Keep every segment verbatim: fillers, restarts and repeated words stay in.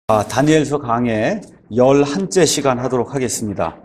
아, 다니엘서 강의 열한째 시간 하도록 하겠습니다.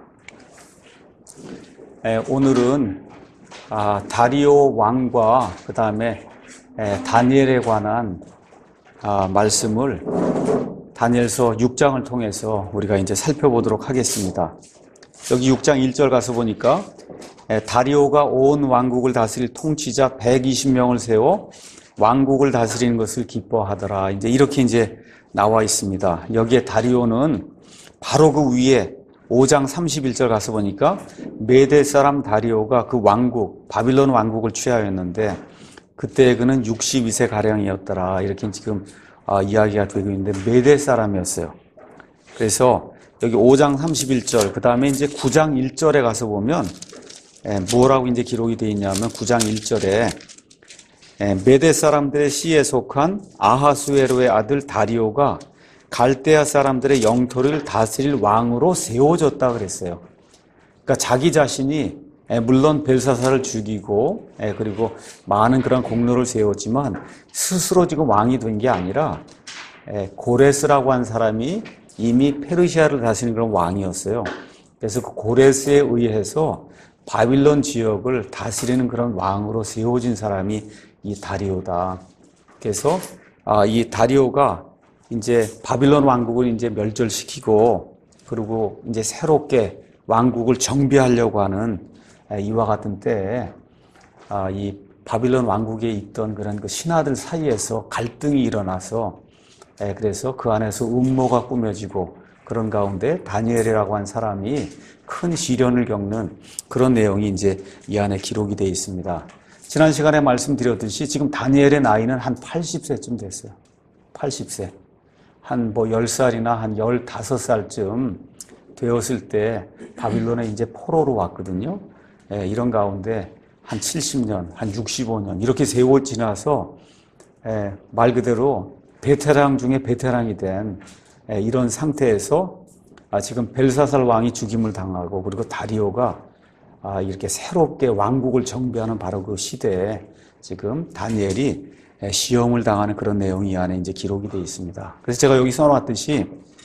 에, 오늘은 아, 다리오 왕과 그 다음에 다니엘에 관한 아, 말씀을 다니엘서 육 장을 통해서 우리가 이제 살펴보도록 하겠습니다. 여기 육 장 일 절 가서 보니까 에, 다리오가 온 왕국을 다스릴 통치자 백이십 명을 세워 왕국을 다스리는 것을 기뻐하더라. 이제 이렇게 이제 나와 있습니다. 여기에 다리오는 바로 그 위에 오 장 삼십일 절 가서 보니까 메대 사람 다리오가 그 왕국, 바빌론 왕국을 취하였는데 그때 그는 육십이 세 가량이었더라. 이렇게 지금 아, 이야기가 되고 있는데 메대 사람이었어요. 그래서 여기 오 장 삼십일 절, 그 다음에 이제 구 장 일 절에 가서 보면 에, 뭐라고 이제 기록이 되어 있냐면 구 장 일 절에 메대 사람들의 시에 속한 아하수에로의 아들 다리오가 갈대아 사람들의 영토를 다스릴 왕으로 세워졌다 그랬어요. 그러니까 자기 자신이 물론 벨사사를 죽이고 그리고 많은 그런 공로를 세웠지만 스스로 지금 왕이 된 게 아니라 고레스라고 한 사람이 이미 페르시아를 다스리는 그런 왕이었어요. 그래서 그 고레스에 의해서 바빌론 지역을 다스리는 그런 왕으로 세워진 사람이 이 다리오다. 그래서 아, 이 다리오가 이제 바빌론 왕국을 이제 멸절시키고 그리고 이제 새롭게 왕국을 정비하려고 하는 이와 같은 때에 아, 이 바빌론 왕국에 있던 그런 그 신하들 사이에서 갈등이 일어나서 에, 그래서 그 안에서 음모가 꾸며지고 그런 가운데 다니엘이라고 한 사람이 큰 시련을 겪는 그런 내용이 이제 이 안에 기록이 되어 있습니다. 지난 시간에 말씀드렸듯이 지금 다니엘의 나이는 한 팔십 세쯤 됐어요. 팔십 세. 한 뭐 열 살이나 한 열다섯 살쯤 되었을 때 바빌론에 이제 포로로 왔거든요. 예, 이런 가운데 한 칠십 년, 한 육십오 년 이렇게 세월 지나서 예, 말 그대로 베테랑 중에 베테랑이 된 예, 이런 상태에서 아, 지금 벨사살 왕이 죽임을 당하고 그리고 다리오가 아, 이렇게 새롭게 왕국을 정비하는 바로 그 시대에 지금 다니엘이 시험을 당하는 그런 내용이 이 안에 이제 기록이 되어 있습니다. 그래서 제가 여기 써놓았듯이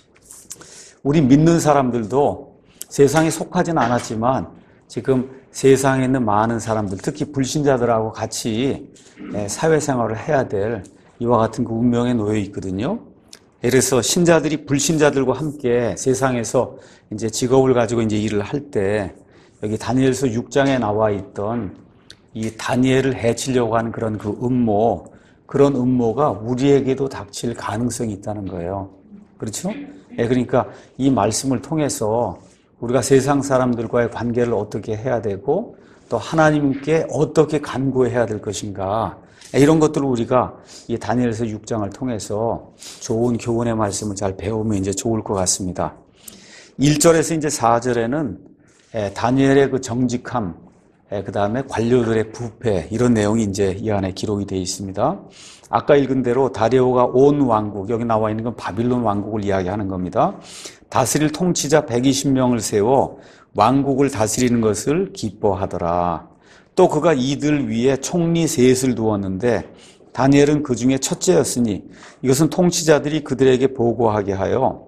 우리 믿는 사람들도 세상에 속하지는 않았지만 지금 세상에 있는 많은 사람들, 특히 불신자들하고 같이 사회생활을 해야 될 이와 같은 그 운명에 놓여 있거든요. 그래서 신자들이 불신자들과 함께 세상에서 이제 직업을 가지고 이제 일을 할 때 여기 다니엘서 육 장에 나와 있던 이 다니엘을 해치려고 하는 그런 그 음모, 그런 음모가 우리에게도 닥칠 가능성이 있다는 거예요. 그렇죠? 예, 그러니까 이 말씀을 통해서 우리가 세상 사람들과의 관계를 어떻게 해야 되고 또 하나님께 어떻게 간구해야 될 것인가, 이런 것들을 우리가 이 다니엘서 육 장을 통해서 좋은 교훈의 말씀을 잘 배우면 이제 좋을 것 같습니다. 일 절에서 이제 사 절에는 다니엘의 그 정직함, 그 다음에 관료들의 부패, 이런 내용이 이제 이 안에 기록이 되어 있습니다. 아까 읽은 대로 다리오가 온 왕국, 여기 나와 있는 건 바빌론 왕국을 이야기하는 겁니다. 다스릴 통치자 백이십 명을 세워 왕국을 다스리는 것을 기뻐하더라. 또 그가 이들 위에 총리 셋을 두었는데 다니엘은 그 중에 첫째였으니 이것은 통치자들이 그들에게 보고하게 하여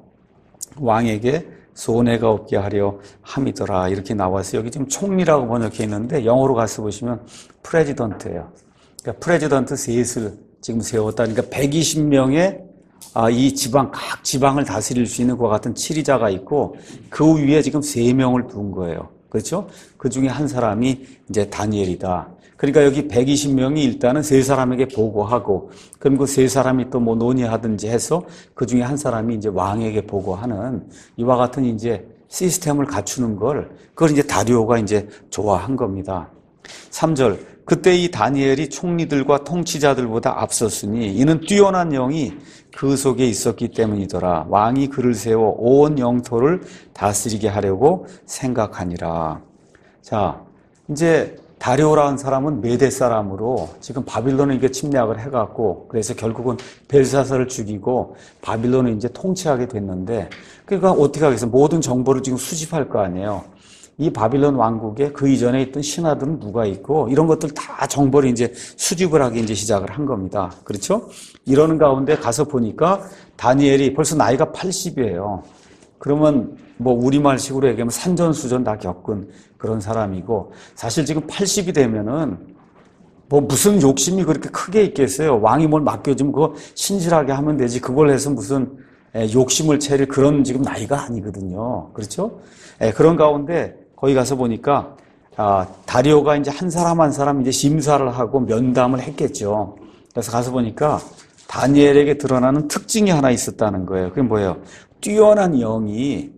왕에게 손해가 없게 하려 함이더라. 이렇게 나와서 여기 지금 총리라고 번역해 있는데 영어로 가서 보시면 프레지던트예요. 그러니까 프레지던트 셋을 지금 세웠다. 그러니까 백이십 명의 아, 이 지방, 각 지방을 다스릴 수 있는 그와 같은 치리자가 있고 그 위에 지금 세 명을 둔 거예요. 그렇죠? 그 중에 한 사람이 이제 다니엘이다. 그러니까 여기 백이십 명이 일단은 세 사람에게 보고하고, 그럼 그 세 사람이 또 뭐 논의하든지 해서 그 중에 한 사람이 이제 왕에게 보고하는 이와 같은 이제 시스템을 갖추는 걸, 그걸 이제 다리오가 이제 좋아한 겁니다. 삼 절. 그때 이 다니엘이 총리들과 통치자들보다 앞섰으니 이는 뛰어난 영이 그 속에 있었기 때문이더라. 왕이 그를 세워 온 영토를 다스리게 하려고 생각하니라. 자, 이제 다리오라는 사람은 메대 사람으로 지금 바빌론을 이게 침략을 해갖고 그래서 결국은 벨사사를 죽이고 바빌론을 이제 통치하게 됐는데, 그러니까 어떻게 하겠어요? 모든 정보를 지금 수집할 거 아니에요. 이 바빌론 왕국에 그 이전에 있던 신하들은 누가 있고 이런 것들 다 정보를 이제 수집을 하기 이제 시작을 한 겁니다. 그렇죠? 이러는 가운데 가서 보니까 다니엘이 벌써 나이가 팔십이에요. 그러면 뭐 우리말식으로 얘기하면 산전수전 다 겪은 그런 사람이고, 사실 지금 팔십이 되면은 뭐 무슨 욕심이 그렇게 크게 있겠어요. 왕이 뭘 맡겨주면 그거 신실하게 하면 되지, 그걸 해서 무슨 욕심을 차릴 그런 지금 나이가 아니거든요. 그렇죠? 그런 가운데 거기 가서 보니까 아, 다리오가 이제 한 사람 한 사람 이제 심사를 하고 면담을 했겠죠. 그래서 가서 보니까 다니엘에게 드러나는 특징이 하나 있었다는 거예요. 그게 뭐예요? 뛰어난 영이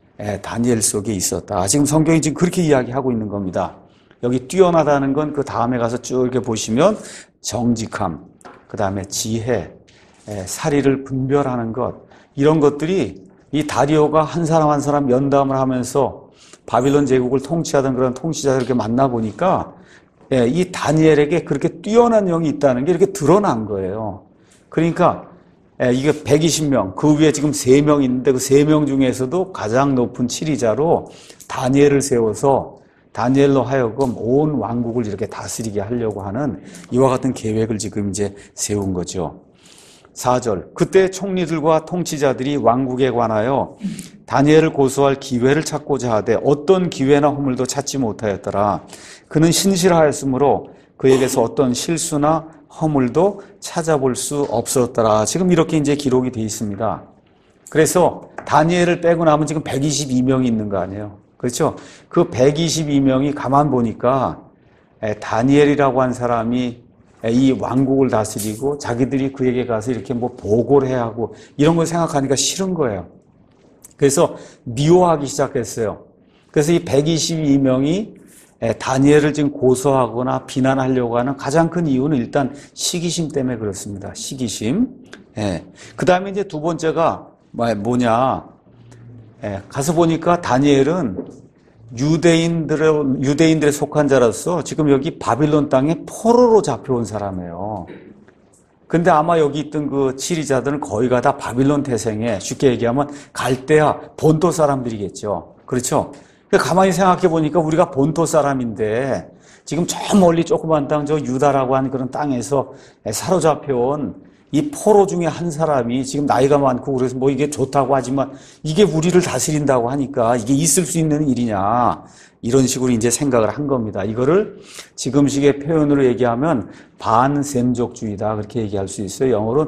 다니엘 속에 있었다. 지금 성경이 지금 그렇게 이야기하고 있는 겁니다. 여기 뛰어나다는 건 그 다음에 가서 쭉 이렇게 보시면 정직함, 그 다음에 지혜, 사리를 분별하는 것, 이런 것들이 이 다리오가 한 사람 한 사람 면담을 하면서 바빌론 제국을 통치하던 그런 통치자들 이렇게 만나보니까 이 다니엘에게 그렇게 뛰어난 영이 있다는 게 이렇게 드러난 거예요. 그러니까 이게 백이십 명, 그 위에 지금 세 명 있는데 그 세 명 중에서도 가장 높은 치리자로 다니엘을 세워서 다니엘로 하여금 온 왕국을 이렇게 다스리게 하려고 하는 이와 같은 계획을 지금 이제 세운 거죠. 사 절, 그때 총리들과 통치자들이 왕국에 관하여 다니엘을 고소할 기회를 찾고자 하되 어떤 기회나 허물도 찾지 못하였더라. 그는 신실하였으므로 그에게서 어떤 실수나 허물도 찾아볼 수 없었더라. 지금 이렇게 이제 기록이 되어 있습니다. 그래서 다니엘을 빼고 나면 지금 백이십이 명이 있는 거 아니에요. 그렇죠? 그 백이십이 명이 가만 보니까 다니엘이라고 한 사람이 이 왕국을 다스리고 자기들이 그에게 가서 이렇게 뭐 보고를 해야 하고 이런 걸 생각하니까 싫은 거예요. 그래서 미워하기 시작했어요. 그래서 이 백이십이 명이 다니엘을 지금 고소하거나 비난하려고 하는 가장 큰 이유는 일단 시기심 때문에 그렇습니다. 시기심. 예. 그 다음에 이제 두 번째가 뭐냐. 예. 가서 보니까 다니엘은 유대인들의, 유대인들에 속한 자로서 지금 여기 바빌론 땅에 포로로 잡혀온 사람이에요. 근데 아마 여기 있던 그 치리자들은 거의가 다 바빌론 태생에, 쉽게 얘기하면 갈대아 본토 사람들이겠죠. 그렇죠? 가만히 생각해 보니까 우리가 본토 사람인데 지금 저 멀리 조그만 땅, 저 유다라고 하는 그런 땅에서 사로잡혀온 이 포로 중에 한 사람이 지금 나이가 많고 그래서 뭐 이게 좋다고 하지만 이게 우리를 다스린다고 하니까 이게 있을 수 있는 일이냐, 이런 식으로 이제 생각을 한 겁니다. 이거를 지금식의 표현으로 얘기하면 반셈족주의다, 그렇게 얘기할 수 있어요. 영어로는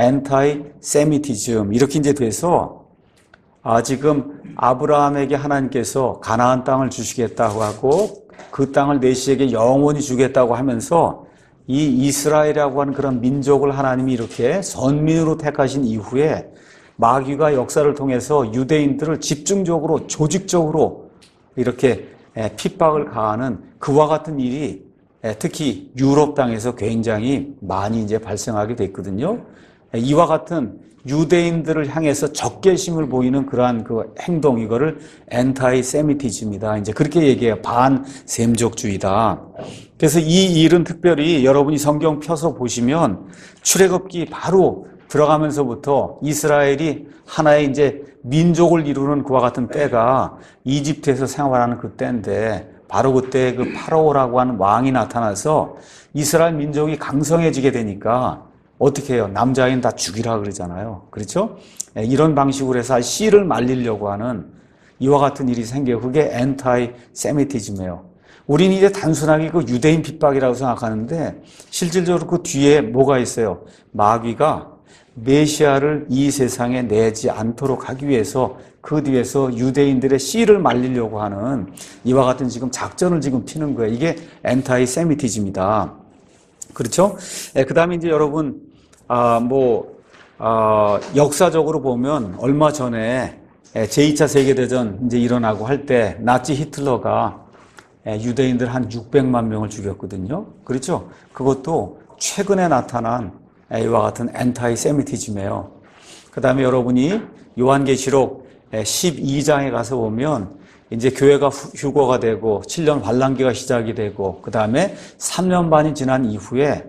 anti-Semitism 이렇게 이제 돼서 아, 지금 아브라함에게 하나님께서 가나안 땅을 주시겠다고 하고 그 땅을 내시에게 영원히 주겠다고 하면서 이 이스라엘이라고 하는 그런 민족을 하나님이 이렇게 선민으로 택하신 이후에 마귀가 역사를 통해서 유대인들을 집중적으로 조직적으로 이렇게 핍박을 가하는 그와 같은 일이 특히 유럽 땅에서 굉장히 많이 이제 발생하게 됐거든요. 이와 같은 유대인들을 향해서 적개심을 보이는 그러한 그 행동, 이거를 엔타이세미티즘이다. 이제 그렇게 얘기해요. 반셈족주의다. 그래서 이 일은 특별히 여러분이 성경 펴서 보시면 출애굽기 바로 들어가면서부터 이스라엘이 하나의 이제 민족을 이루는 그와 같은 때가 이집트에서 생활하는 그 때인데, 바로 그때 그 파라오라고 하는 왕이 나타나서 이스라엘 민족이 강성해지게 되니까 어떻게 해요? 남자인 다 죽이라 그러잖아요. 그렇죠? 이런 방식으로 해서 씨를 말리려고 하는 이와 같은 일이 생겨요. 그게 엔타이 세미티즘이에요. 우리는 이제 단순하게 그 유대인 핍박이라고 생각하는데 실질적으로 그 뒤에 뭐가 있어요? 마귀가 메시아를 이 세상에 내지 않도록 하기 위해서 그 뒤에서 유대인들의 씨를 말리려고 하는 이와 같은 지금 작전을 지금 피는 거예요. 이게 엔타이 세미티즘이다. 그렇죠? 예, 그 다음에 이제 여러분, 아, 뭐, 아, 역사적으로 보면 얼마 전에 제이 차 세계대전 이제 일어나고 할 때 나치 히틀러가 유대인들 한 육백만 명을 죽였거든요. 그렇죠? 그것도 최근에 나타난 이와 같은 엔타이 세미티즘이에요. 그 다음에 여러분이 요한계시록 십이 장에 가서 보면 이제 교회가 휴거가 되고 칠 년 환란기가 시작이 되고 그 다음에 삼 년 반이 지난 이후에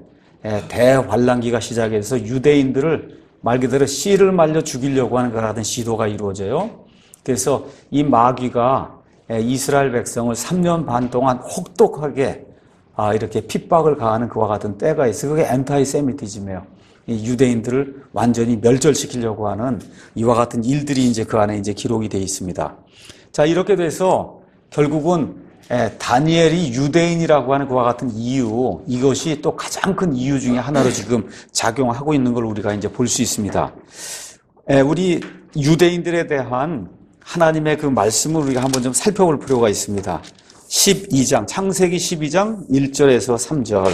대환란기가 시작해서 유대인들을 말 그대로 씨를 말려 죽이려고 하는 그런 시도가 이루어져요. 그래서 이 마귀가 이스라엘 백성을 삼 년 반 동안 혹독하게 이렇게 핍박을 가하는 그와 같은 때가 있어요. 그게 엔타이세미티즘이에요. 이 유대인들을 완전히 멸절시키려고 하는 이와 같은 일들이 이제 그 안에 이제 기록이 되어 있습니다. 자, 이렇게 돼서 결국은 다니엘이 유대인이라고 하는 그와 같은 이유, 이것이 또 가장 큰 이유 중에 하나로 지금 작용하고 있는 걸 우리가 이제 볼 수 있습니다. 우리 유대인들에 대한 하나님의 그 말씀을 우리가 한번 좀 살펴볼 필요가 있습니다. 십이 장, 창세기 십이 장 일 절에서 삼 절.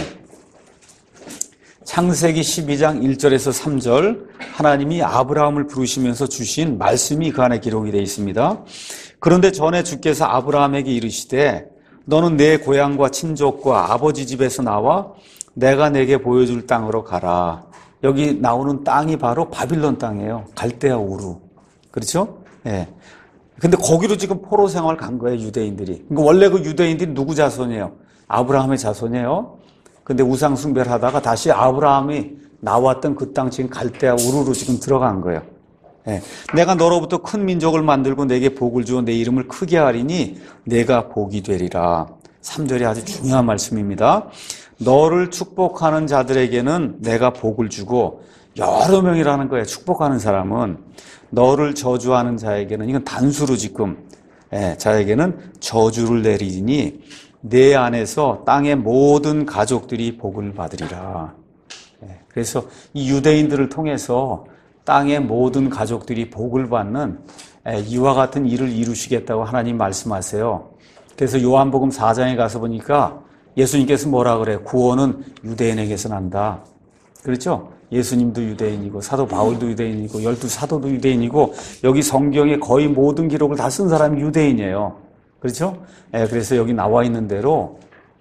창세기 십이 장 일 절에서 삼 절, 하나님이 아브라함을 부르시면서 주신 말씀이 그 안에 기록이 되어 있습니다. 그런데 전에 주께서 아브라함에게 이르시되 너는 내 고향과 친족과 아버지 집에서 나와 내가 내게 보여줄 땅으로 가라. 여기 나오는 땅이 바로 바빌론 땅이에요. 갈대아 우루. 그렇죠? 예. 근데 거기로 지금 포로 생활 간 거예요, 유대인들이. 그러니까 원래 그 유대인들이 누구 자손이에요? 아브라함의 자손이에요. 근데 우상 숭배를 하다가 다시 아브라함이 나왔던 그 땅 지금 갈대아 우루로 지금 들어간 거예요. 예. 내가 너로부터 큰 민족을 만들고 내게 복을 주어 내 이름을 크게 하리니 내가 복이 되리라. 삼 절이 아주 중요한 말씀입니다. 너를 축복하는 자들에게는 내가 복을 주고, 여러 명이라는 거예요. 축복하는 사람은. 너를 저주하는 자에게는, 이건 단수로 지금, 예, 자에게는 저주를 내리니 내 안에서 땅의 모든 가족들이 복을 받으리라. 예, 그래서 이 유대인들을 통해서 땅의 모든 가족들이 복을 받는 이와 같은 일을 이루시겠다고 하나님 말씀하세요. 그래서 요한복음 사 장에 가서 보니까 예수님께서 뭐라 그래요? 구원은 유대인에게서 난다. 그렇죠? 예수님도 유대인이고 사도 바울도 유대인이고 열두 사도도 유대인이고 여기 성경의 거의 모든 기록을 다 쓴 사람이 유대인이에요. 그렇죠? 그래서 여기 나와 있는 대로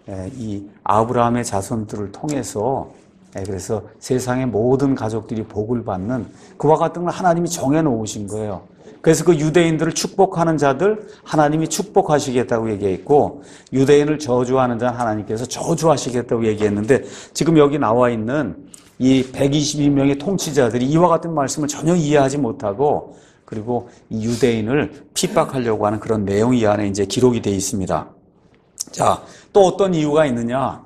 이 아브라함의 자손들을 통해서 그래서 세상의 모든 가족들이 복을 받는 그와 같은 걸 하나님이 정해놓으신 거예요. 그래서 그 유대인들을 축복하는 자들 하나님이 축복하시겠다고 얘기했고, 유대인을 저주하는 자는 하나님께서 저주하시겠다고 얘기했는데, 지금 여기 나와 있는 이 백이십이 명의 통치자들이 이와 같은 말씀을 전혀 이해하지 못하고, 그리고 이 유대인을 핍박하려고 하는 그런 내용이 이 안에 이제 기록이 되어 있습니다. 자, 또 어떤 이유가 있느냐?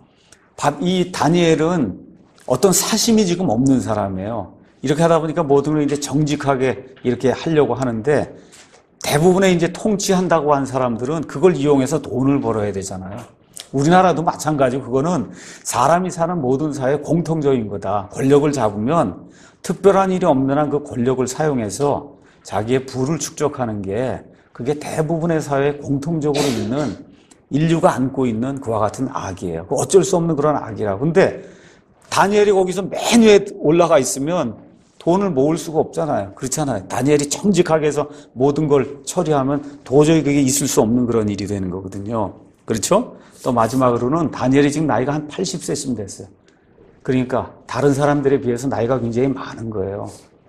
이 다니엘은 어떤 사심이 지금 없는 사람이에요. 이렇게 하다 보니까 모든 걸 이제 정직하게 이렇게 하려고 하는데, 대부분의 이제 통치한다고 한 사람들은 그걸 이용해서 돈을 벌어야 되잖아요. 우리나라도 마찬가지고, 그거는 사람이 사는 모든 사회 공통적인 거다. 권력을 잡으면 특별한 일이 없는 한 그 권력을 사용해서 자기의 부를 축적하는 게, 그게 대부분의 사회에 공통적으로 있는, 인류가 안고 있는 그와 같은 악이에요. 어쩔 수 없는 그런 악이라고. 근데 다니엘이 거기서 맨 위에 올라가 있으면 돈을 모을 수가 없잖아요. 그렇잖아요. 다니엘이 정직하게 해서 모든 걸 처리하면 도저히 그게 있을 수 없는 그런 일이 되는 거거든요. 그렇죠? 또 마지막으로는 다니엘이 지금 나이가 한 팔십 세쯤 됐어요. 그러니까 다른 사람들에 비해서 나이가 굉장히 많은 거예요.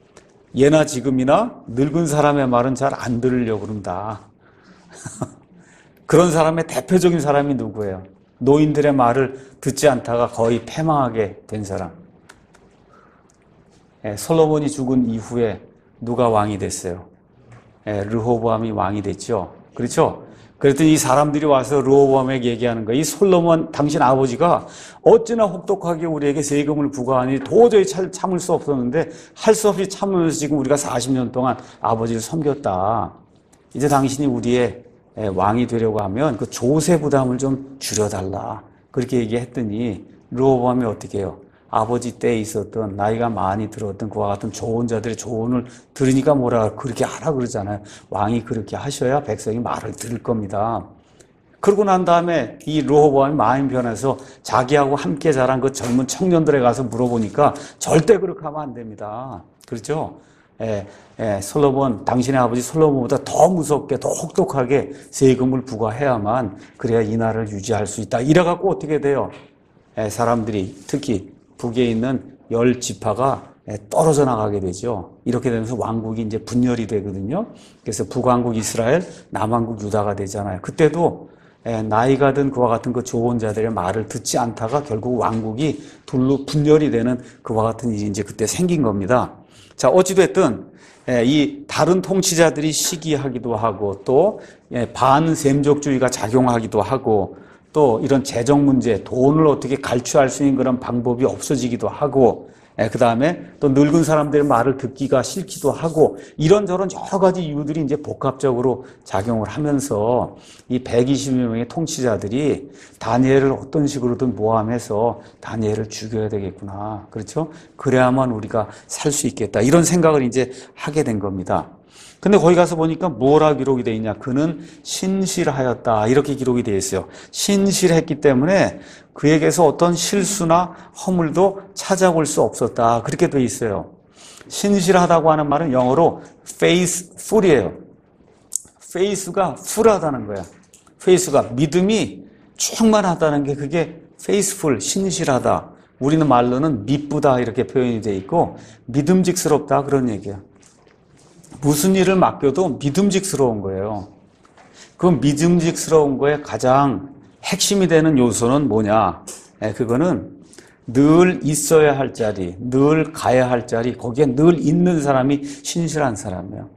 예나 지금이나 늙은 사람의 말은 잘 안 들으려고 그런다. 그런 사람의 대표적인 사람이 누구예요? 노인들의 말을 듣지 않다가 거의 패망하게 된 사람. 예, 솔로몬이 죽은 이후에 누가 왕이 됐어요? 예, 르호보암이 왕이 됐죠. 그렇죠? 그랬더니 이 사람들이 와서 르호보암에게 얘기하는 거예요. 이 솔로몬 당신 아버지가 어찌나 혹독하게 우리에게 세금을 부과하니 도저히 참을 수 없었는데 할 수 없이 참으면서 지금 우리가 사십 년 동안 아버지를 섬겼다. 이제 당신이 우리의 왕이 되려고 하면 그 조세 부담을 좀 줄여달라. 그렇게 얘기했더니 르호보암이 어떻게 해요? 아버지 때에 있었던 나이가 많이 들었던 그와 같은 조언자들의 조언을 들으니까 뭐라 그렇게 하라 그러잖아요. 왕이 그렇게 하셔야 백성이 말을 들을 겁니다. 그러고 난 다음에 이 르호보암이 마음이 변해서 자기하고 함께 자란 그 젊은 청년들에 가서 물어보니까 절대 그렇게 하면 안 됩니다. 그렇죠? 예, 예, 솔로몬, 당신의 아버지 솔로몬보다 더 무섭게, 더 혹독하게 세금을 부과해야만 그래야 이 나라를 유지할 수 있다. 이래갖고 어떻게 돼요? 예, 사람들이 특히 북에 있는 열 지파가 떨어져 나가게 되죠. 이렇게 되면서 왕국이 이제 분열이 되거든요. 그래서 북왕국 이스라엘, 남왕국 유다가 되잖아요. 그때도 나이가 든 그와 같은 그 조언자들의 말을 듣지 않다가 결국 왕국이 둘로 분열이 되는 그와 같은 일이 이제 그때 생긴 겁니다. 자, 어찌됐든 이 다른 통치자들이 시기하기도 하고 또 반셈족주의가 작용하기도 하고 또 이런 재정 문제, 돈을 어떻게 갈취할 수 있는 그런 방법이 없어지기도 하고 그 다음에 또 늙은 사람들의 말을 듣기가 싫기도 하고 이런저런 여러 가지 이유들이 이제 복합적으로 작용을 하면서 이 백이십여 명의 통치자들이 다니엘을 어떤 식으로든 모함해서 다니엘을 죽여야 되겠구나. 그렇죠? 그래야만 우리가 살 수 있겠다. 이런 생각을 이제 하게 된 겁니다. 근데 거기 가서 보니까 뭐라 기록이 되어 있냐. 그는 신실하였다. 이렇게 기록이 되어 있어요. 신실했기 때문에 그에게서 어떤 실수나 허물도 찾아볼 수 없었다. 그렇게 되어 있어요. 신실하다고 하는 말은 영어로 faithful이에요. faith가 full하다는 거야. faith가 믿음이 충만하다는 게 그게 faithful, 신실하다. 우리는 말로는 미쁘다 이렇게 표현이 되어 있고 믿음직스럽다 그런 얘기야. 무슨 일을 맡겨도 믿음직스러운 거예요. 그 믿음직스러운 거에 가장 핵심이 되는 요소는 뭐냐? 예, 그거는 늘 있어야 할 자리, 늘 가야 할 자리, 거기에 늘 있는 사람이 신실한 사람이에요.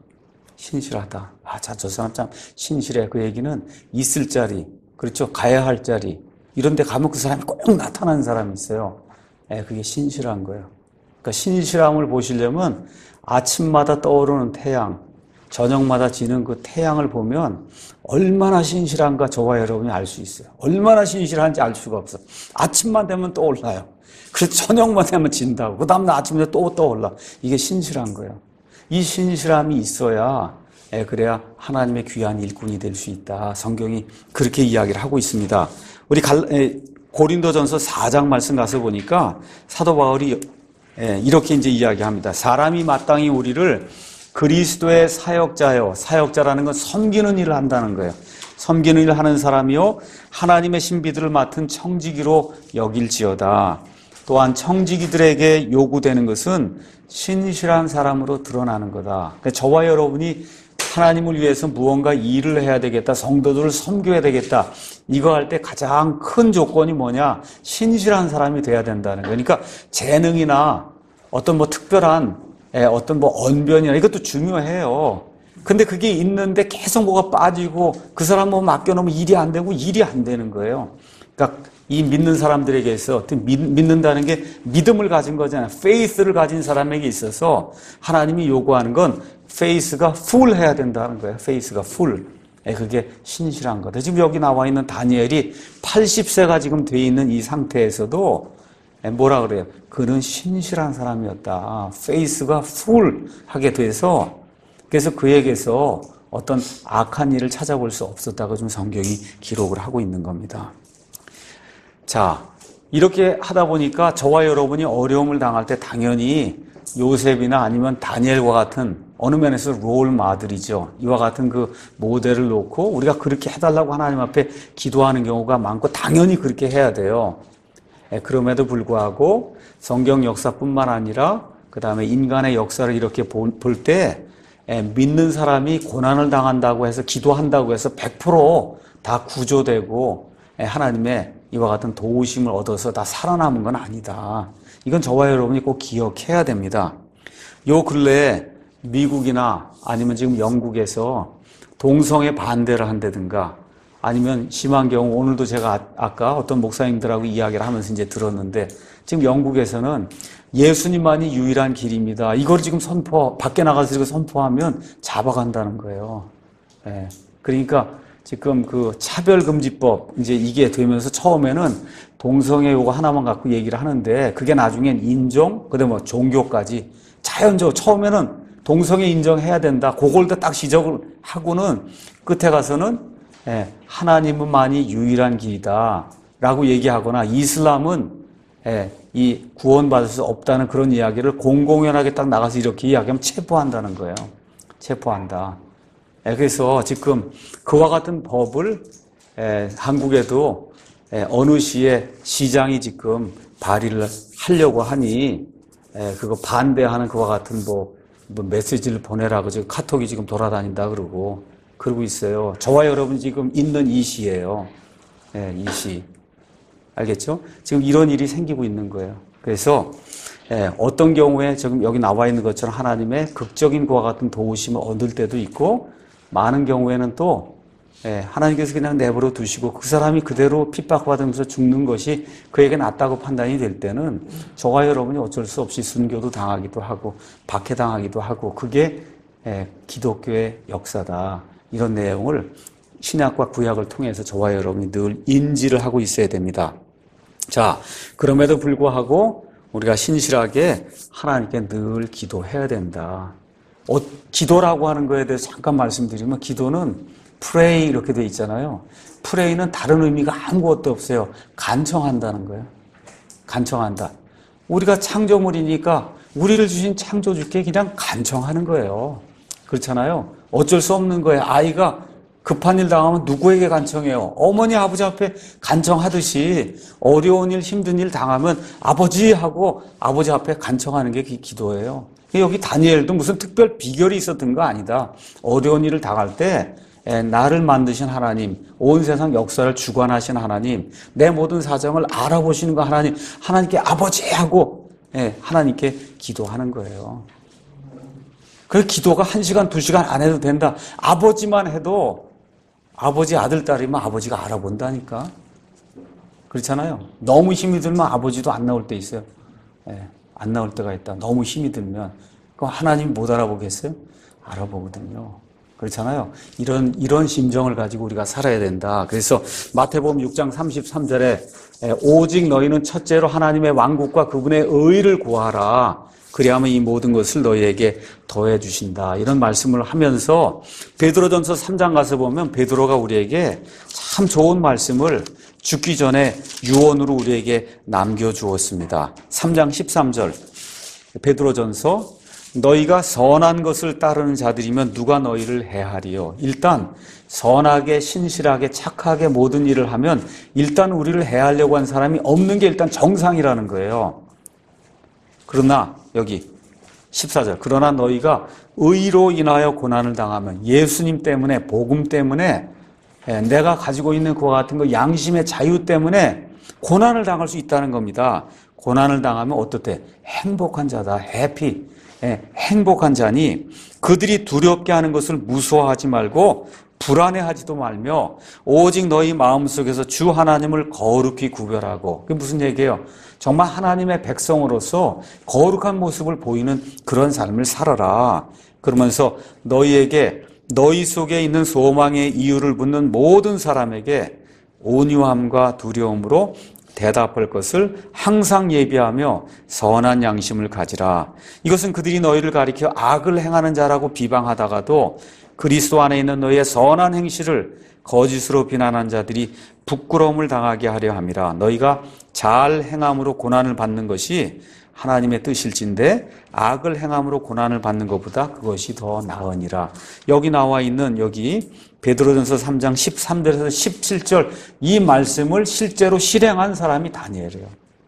신실하다. 아, 자, 저 사람 참 신실해. 그 얘기는 있을 자리, 그렇죠? 가야 할 자리. 이런 데 가면 그 사람이 꼭 나타나는 사람이 있어요. 예, 그게 신실한 거예요. 그러니까 신실함을 보시려면 아침마다 떠오르는 태양, 저녁마다 지는 그 태양을 보면 얼마나 신실한가 저와 여러분이 알 수 있어요. 얼마나 신실한지 알 수가 없어. 아침만 되면 떠올라요. 그래서 저녁만 되면 진다고. 그 다음날 아침에 또 떠올라. 이게 신실한 거예요. 이 신실함이 있어야 예, 그래야 하나님의 귀한 일꾼이 될 수 있다. 성경이 그렇게 이야기를 하고 있습니다. 우리 갈, 에, 고린도전서 사 장 말씀 가서 보니까 사도 바울이 예, 이렇게 이제 이야기합니다. 사람이 마땅히 우리를 그리스도의 사역자요. 사역자라는 건 섬기는 일을 한다는 거예요. 섬기는 일을 하는 사람이요. 하나님의 신비들을 맡은 청지기로 여길지어다. 또한 청지기들에게 요구되는 것은 신실한 사람으로 드러나는 거다. 그러니까 저와 여러분이 하나님을 위해서 무언가 일을 해야 되겠다. 성도들을 섬겨야 되겠다. 이거 할 때 가장 큰 조건이 뭐냐? 신실한 사람이 돼야 된다는 거예요. 그러니까 재능이나 어떤 뭐 특별한 어떤 뭐 언변이나 이것도 중요해요. 근데 그게 있는데 계속 뭐가 빠지고 그 사람 뭐 맡겨놓으면 일이 안 되고 일이 안 되는 거예요. 그러니까 이 믿는 사람들에게서 믿는다는 게 믿음을 가진 거잖아요. faith를 가진 사람에게 있어서 하나님이 요구하는 건 faith가 full 해야 된다는 거예요. faith가 full. 그게 신실한 거다. 지금 여기 나와 있는 다니엘이 팔십 세가 지금 돼 있는 이 상태에서도 뭐라 그래요? 그는 신실한 사람이었다. faith가 full 하게 돼서 그래서 그에게서 어떤 악한 일을 찾아볼 수 없었다고 좀 성경이 기록을 하고 있는 겁니다. 자, 이렇게 하다 보니까 저와 여러분이 어려움을 당할 때 당연히 요셉이나 아니면 다니엘과 같은 어느 면에서 롤 마들이죠. 이와 같은 그 모델을 놓고 우리가 그렇게 해달라고 하나님 앞에 기도하는 경우가 많고 당연히 그렇게 해야 돼요. 그럼에도 불구하고 성경 역사뿐만 아니라 그 다음에 인간의 역사를 이렇게 볼 때 믿는 사람이 고난을 당한다고 해서 기도한다고 해서 백 퍼센트 다 구조되고 하나님의 이와 같은 도우심을 얻어서 다 살아남은 건 아니다. 이건 저와 여러분이 꼭 기억해야 됩니다. 요 근래에 미국이나 아니면 지금 영국에서 동성애 반대를 한다든가 아니면 심한 경우 오늘도 제가 아까 어떤 목사님들하고 이야기를 하면서 이제 들었는데 지금 영국에서는 예수님만이 유일한 길입니다. 이걸 지금 선포, 밖에 나가서 이거 선포하면 잡아간다는 거예요. 예. 그러니까 지금 그 차별금지법 이제 이게 되면서 처음에는 동성애 요거 하나만 갖고 얘기를 하는데 그게 나중엔 인종, 그다음에 뭐 종교까지 자연적으로 처음에는 동성애 인정해야 된다. 그걸 딱 시작을 하고는 끝에 가서는 예, 하나님만이 유일한 길이다 라고 얘기하거나 이슬람은 예, 이 구원받을 수 없다는 그런 이야기를 공공연하게 딱 나가서 이렇게 이야기하면 체포한다는 거예요. 체포한다. 예, 그래서 지금 그와 같은 법을 예, 한국에도 예, 어느 시에 시장이 지금 발의를 하려고 하니 예, 그거 반대하는 그와 같은 뭐, 뭐 메시지를 보내라고 지금 카톡이 지금 돌아다닌다 그러고 그러고 있어요. 저와 여러분 지금 있는 이 시예요. 예, 이 시. 알겠죠? 지금 이런 일이 생기고 있는 거예요. 그래서 예, 어떤 경우에 지금 여기 나와 있는 것처럼 하나님의 극적인 그와 같은 도우심을 얻을 때도 있고, 많은 경우에는 또 예, 하나님께서 그냥 내버려 두시고 그 사람이 그대로 핍박받으면서 죽는 것이 그에게 낫다고 판단이 될 때는 저와 여러분이 어쩔 수 없이 순교도 당하기도 하고 박해당하기도 하고, 그게 예, 기독교의 역사다. 이런 내용을 신약과 구약을 통해서 저와 여러분이 늘 인지를 하고 있어야 됩니다. 자, 그럼에도 불구하고 우리가 신실하게 하나님께 늘 기도해야 된다. 어, 기도라고 하는 거에 대해서 잠깐 말씀드리면, 기도는 pray 이렇게 돼 있잖아요. pray는 다른 의미가 아무것도 없어요. 간청한다는 거예요. 간청한다. 우리가 창조물이니까 우리를 주신 창조주께 그냥 간청하는 거예요. 그렇잖아요. 어쩔 수 없는 거예요. 아이가 급한 일 당하면 누구에게 간청해요? 어머니, 아버지 앞에 간청하듯이 어려운 일, 힘든 일 당하면 아버지 하고 아버지 앞에 간청하는 게 기도예요. 여기 다니엘도 무슨 특별 비결이 있었던 거 아니다. 어려운 일을 당할 때 나를 만드신 하나님, 온 세상 역사를 주관하신 하나님, 내 모든 사정을 알아보시는 거 하나님, 하나님께 아버지 하고 하나님께 기도하는 거예요. 그래서 기도가 한 시간, 두 시간 안 해도 된다. 아버지만 해도 아버지 아들, 딸이면 아버지가 알아본다니까. 그렇잖아요. 너무 힘이 들면 아버지도 안 나올 때 있어요. 예, 안 나올 때가 있다. 너무 힘이 들면. 그럼 하나님 못 알아보겠어요? 알아보거든요. 그렇잖아요. 이런, 이런 심정을 가지고 우리가 살아야 된다. 그래서 마태복음 육 장 삼십삼 절에 오직 너희는 첫째로 하나님의 왕국과 그분의 의를 구하라. 그리하면 이 모든 것을 너희에게 더해 주신다. 이런 말씀을 하면서 베드로전서 삼 장 가서 보면 베드로가 우리에게 참 좋은 말씀을 죽기 전에 유언으로 우리에게 남겨주었습니다. 삼 장 십삼 절 베드로전서, 너희가 선한 것을 따르는 자들이면 누가 너희를 해하리요. 일단 선하게 신실하게 착하게 모든 일을 하면 일단 우리를 해하려고 한 사람이 없는 게 일단 정상이라는 거예요. 그러나 여기 십사 절, 그러나 너희가 의로 인하여 고난을 당하면, 예수님 때문에, 복음 때문에, 내가 가지고 있는 그와 같은 거 양심의 자유 때문에 고난을 당할 수 있다는 겁니다. 고난을 당하면 어떻대? 행복한 자다. 해피. 행복한 자니 그들이 두렵게 하는 것을 무서워하지 말고 불안해하지도 말며 오직 너희 마음속에서 주 하나님을 거룩히 구별하고. 그게 무슨 얘기예요? 정말 하나님의 백성으로서 거룩한 모습을 보이는 그런 삶을 살아라. 그러면서 너희에게 너희 속에 있는 소망의 이유를 묻는 모든 사람에게 온유함과 두려움으로 대답할 것을 항상 예비하며 선한 양심을 가지라. 이것은 그들이 너희를 가리켜 악을 행하는 자라고 비방하다가도 그리스도 안에 있는 너희의 선한 행실을 거짓으로 비난한 자들이 부끄러움을 당하게 하려 함이라. 너희가 잘 행함으로 고난을 받는 것이 하나님의 뜻일진데 악을 행함으로 고난을 받는 것보다 그것이 더 나으니라. 여기 나와 있는 여기 베드로전서 삼 장 십삼 절에서 십칠 절 이 말씀을 실제로 실행한 사람이 다니엘이에요.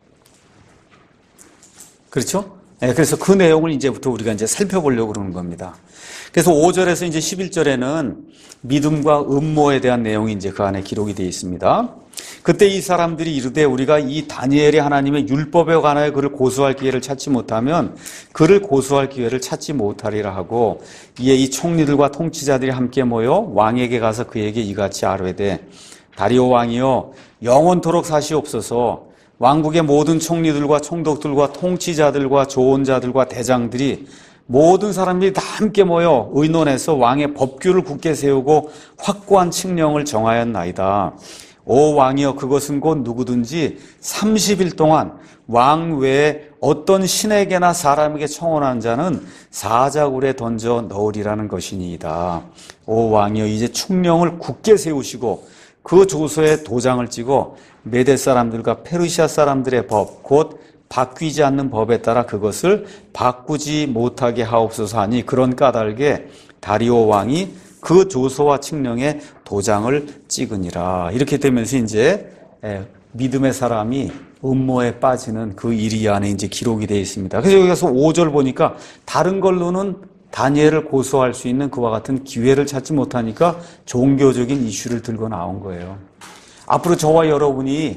그렇죠? 네, 그래서 그 내용을 이제부터 우리가 이제 살펴보려고 그러는 겁니다. 그래서 오 절에서 이제 십일 절에는 믿음과 음모에 대한 내용이 이제 그 안에 기록이 되어 있습니다. 그때 이 사람들이 이르되 우리가 이 다니엘이 하나님의 율법에 관하여 그를 고소할 기회를 찾지 못하면 그를 고소할 기회를 찾지 못하리라 하고, 이에 이 총리들과 통치자들이 함께 모여 왕에게 가서 그에게 이같이 아뢰되 다리오 왕이여 영원토록 사시옵소서. 왕국의 모든 총리들과 총독들과 통치자들과 조언자들과 대장들이 모든 사람들이 다 함께 모여 의논해서 왕의 법규를 굳게 세우고 확고한 칙령을 정하였나이다. 오 왕이여, 그것은 곧 누구든지 삼십 일 동안 왕 외에 어떤 신에게나 사람에게 청혼한 자는 사자굴에 던져 넣으리라는 것이니이다. 오 왕이여, 이제 칙령을 굳게 세우시고 그 조서에 도장을 찍어 메대 사람들과 페르시아 사람들의 법, 곧 바뀌지 않는 법에 따라 그것을 바꾸지 못하게 하옵소서 하니, 그런 까닭에 다리오 왕이 그 조서와 칙령에 도장을 찍으니라. 이렇게 되면서 이제 믿음의 사람이 음모에 빠지는 그 일이 안에 이제 기록이 되어 있습니다. 그래서 여기서 오 절 보니까 다른 걸로는 다니엘을 고소할 수 있는 그와 같은 기회를 찾지 못하니까 종교적인 이슈를 들고 나온 거예요. 앞으로 저와 여러분이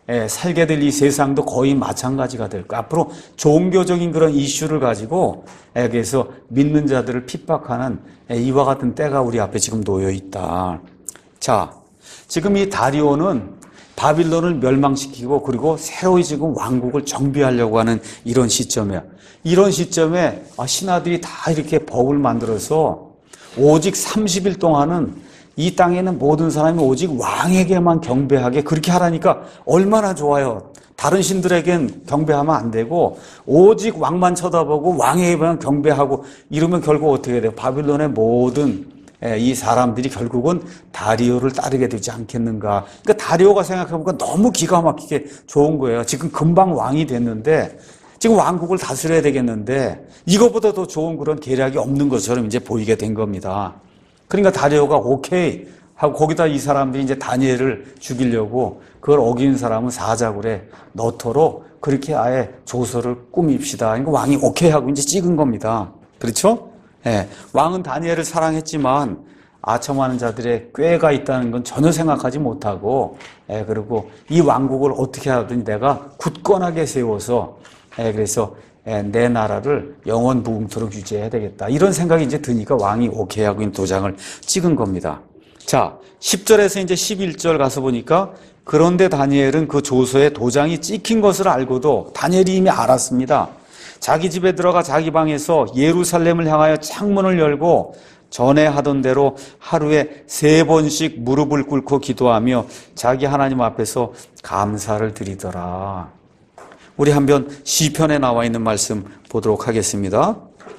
예, 살게 될 이 세상도 거의 마찬가지가 될 거예요. 앞으로 종교적인 그런 이슈를 가지고 예, 그래서 믿는 자들을 핍박하는 예, 이와 같은 때가 우리 앞에 지금 놓여 있다. 자, 지금 이 다리오는 바빌론을 멸망시키고 그리고 새로이 지금 왕국을 정비하려고 하는 이런 시점이야. 이런 시점에 신하들이 다 이렇게 법을 만들어서 오직 삼십 일 동안은 이 땅에 있는 모든 사람이 오직 왕에게만 경배하게 그렇게 하라니까 얼마나 좋아요. 다른 신들에겐 경배하면 안 되고 오직 왕만 쳐다보고 왕에게만 경배하고 이러면 결국 어떻게 돼요? 바빌론의 모든 이 사람들이 결국은 다리오를 따르게 되지 않겠는가. 그러니까 다리오가 생각해보니까 너무 기가 막히게 좋은 거예요. 지금 금방 왕이 됐는데 지금 왕국을 다스려야 되겠는데 이것보다 더 좋은 그런 계략이 없는 것처럼 이제 보이게 된 겁니다. 그러니까 다리오가 오케이 하고 거기다 이 사람들이 이제 다니엘을 죽이려고 그걸 어긴 사람은 사자굴에 넣도록 그렇게 아예 조서를 꾸밉시다. 그러니까 왕이 오케이 하고 이제 찍은 겁니다. 그렇죠? 예. 왕은 다니엘을 사랑했지만 아첨하는 자들의 꾀가 있다는 건 전혀 생각하지 못하고 예, 그리고 이 왕국을 어떻게 하든 내가 굳건하게 세워서 예, 그래서 예, 내 나라를 영원 무궁토록 유지해야 되겠다. 이런 생각이 이제 드니까 왕이 오케이 하고 있는 도장을 찍은 겁니다. 자, 십 절에서 이제 십일 절 가서 보니까 그런데 다니엘은 그 조서에 도장이 찍힌 것을 알고도 다니엘이 이미 알았습니다. 자기 집에 들어가 자기 방에서 예루살렘을 향하여 창문을 열고 전에 하던 대로 하루에 세 번씩 무릎을 꿇고 기도하며 자기 하나님 앞에서 감사를 드리더라. 우리 한번 시편에 나와 있는 말씀 보도록 하겠습니다.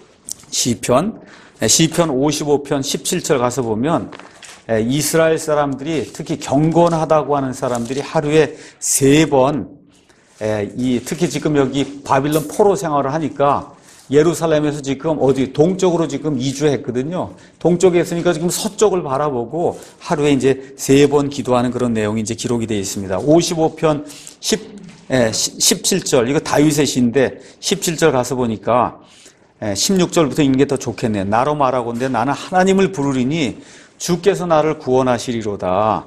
시편, 시편 오십오 편 십칠 절 가서 보면 이스라엘 사람들이 특히 경건하다고 하는 사람들이 하루에 세 번 이 특히 지금 여기 바빌론 포로 생활을 하니까 예루살렘에서 지금 어디 동쪽으로 지금 이주했거든요. 동쪽에 있으니까 지금 서쪽을 바라보고 하루에 이제 세 번 기도하는 그런 내용이 이제 기록이 되어 있습니다. 오십오 편 십칠 절 이거 다윗의 시인데 십칠 절 가서 보니까 십육 절부터 읽는 게 더 좋겠네. 나로 말하건대 나는 하나님을 부르리니 주께서 나를 구원하시리로다.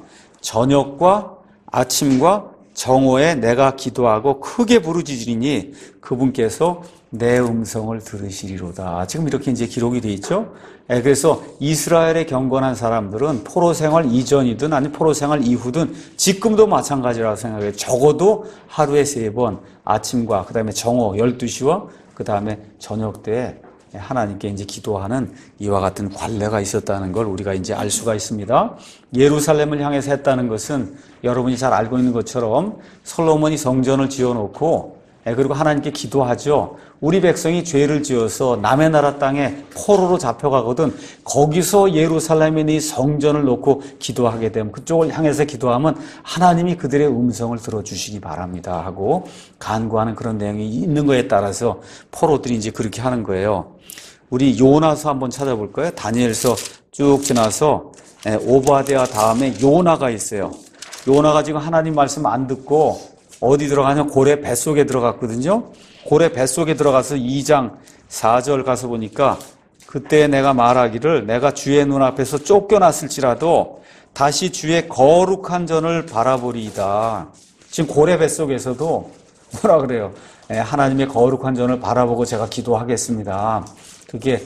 저녁과 아침과 정오에 내가 기도하고 크게 부르짖으리니 그분께서 내 음성을 들으시리로다. 지금 이렇게 이제 기록이 되어 있죠. 그래서 이스라엘의 경건한 사람들은 포로 생활 이전이든 아니 포로 생활 이후든 지금도 마찬가지라고 생각해요. 적어도 하루에 세 번 아침과 그다음에 정오 열두 시와 그다음에 저녁 때에 하나님께 이제 기도하는 이와 같은 관례가 있었다는 걸 우리가 이제 알 수가 있습니다. 예루살렘을 향해서 했다는 것은 여러분이 잘 알고 있는 것처럼 솔로몬이 성전을 지어놓고 그리고 하나님께 기도하죠. 우리 백성이 죄를 지어서 남의 나라 땅에 포로로 잡혀가거든 거기서 예루살렘에 있는 이 성전을 놓고 기도하게 되면 그쪽을 향해서 기도하면 하나님이 그들의 음성을 들어주시기 바랍니다 하고 간구하는 그런 내용이 있는 거에 따라서 포로들이 이제 그렇게 하는 거예요. 우리 요나서 한번 찾아볼까요? 다니엘서 쭉 지나서 오바댜 다음에 요나가 있어요. 요나가 지금 하나님 말씀 안 듣고 어디 들어가냐? 고래 뱃속에 들어갔거든요. 고래 뱃속에 들어가서 이 장 사 절 가서 보니까 그때 내가 말하기를 내가 주의 눈앞에서 쫓겨났을지라도 다시 주의 거룩한 전을 바라보리이다. 지금 고래 뱃속에서도 뭐라 그래요? 하나님의 거룩한 전을 바라보고 제가 기도하겠습니다. 그게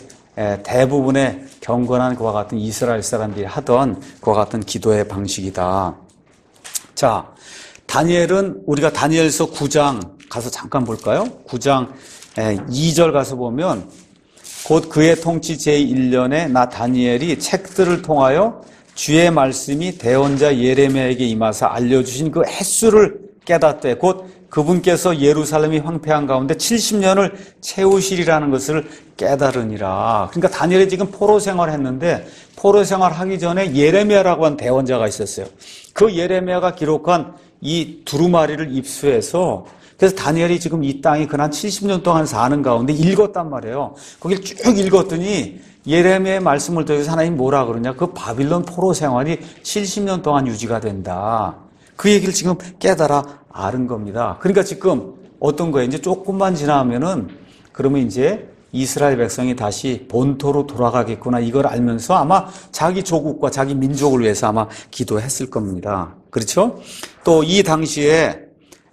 대부분의 경건한 그와 같은 이스라엘 사람들이 하던 그와 같은 기도의 방식이다. 자, 다니엘은 우리가 다니엘서 구 장 가서 잠깐 볼까요? 구 장 이 절 가서 보면 곧 그의 통치 제일 년에 나 다니엘이 책들을 통하여 주의 말씀이 대언자 예레미야에게 임하사 알려주신 그 횟수를 깨닫되 곧 그분께서 예루살렘이 황폐한 가운데 칠십 년을 채우시리라는 것을 깨달으니라. 그러니까 다니엘이 지금 포로 생활했는데 포로 생활하기 전에 예레미야라고 한 대언자가 있었어요. 그 예레미야가 기록한 이 두루마리를 입수해서 그래서 다니엘이 지금 이 땅이 그난 칠십 년 동안 사는 가운데 읽었단 말이에요. 거기를 쭉 읽었더니 예레미야의 말씀을 통해서 하나님 뭐라 그러냐? 그 바빌론 포로 생활이 칠십 년 동안 유지가 된다. 그 얘기를 지금 깨달아 아는 겁니다. 그러니까 지금 어떤 거예요? 이제 조금만 지나면은 그러면 이제 이스라엘 백성이 다시 본토로 돌아가겠구나 이걸 알면서 아마 자기 조국과 자기 민족을 위해서 아마 기도했을 겁니다. 그렇죠? 또 이 당시에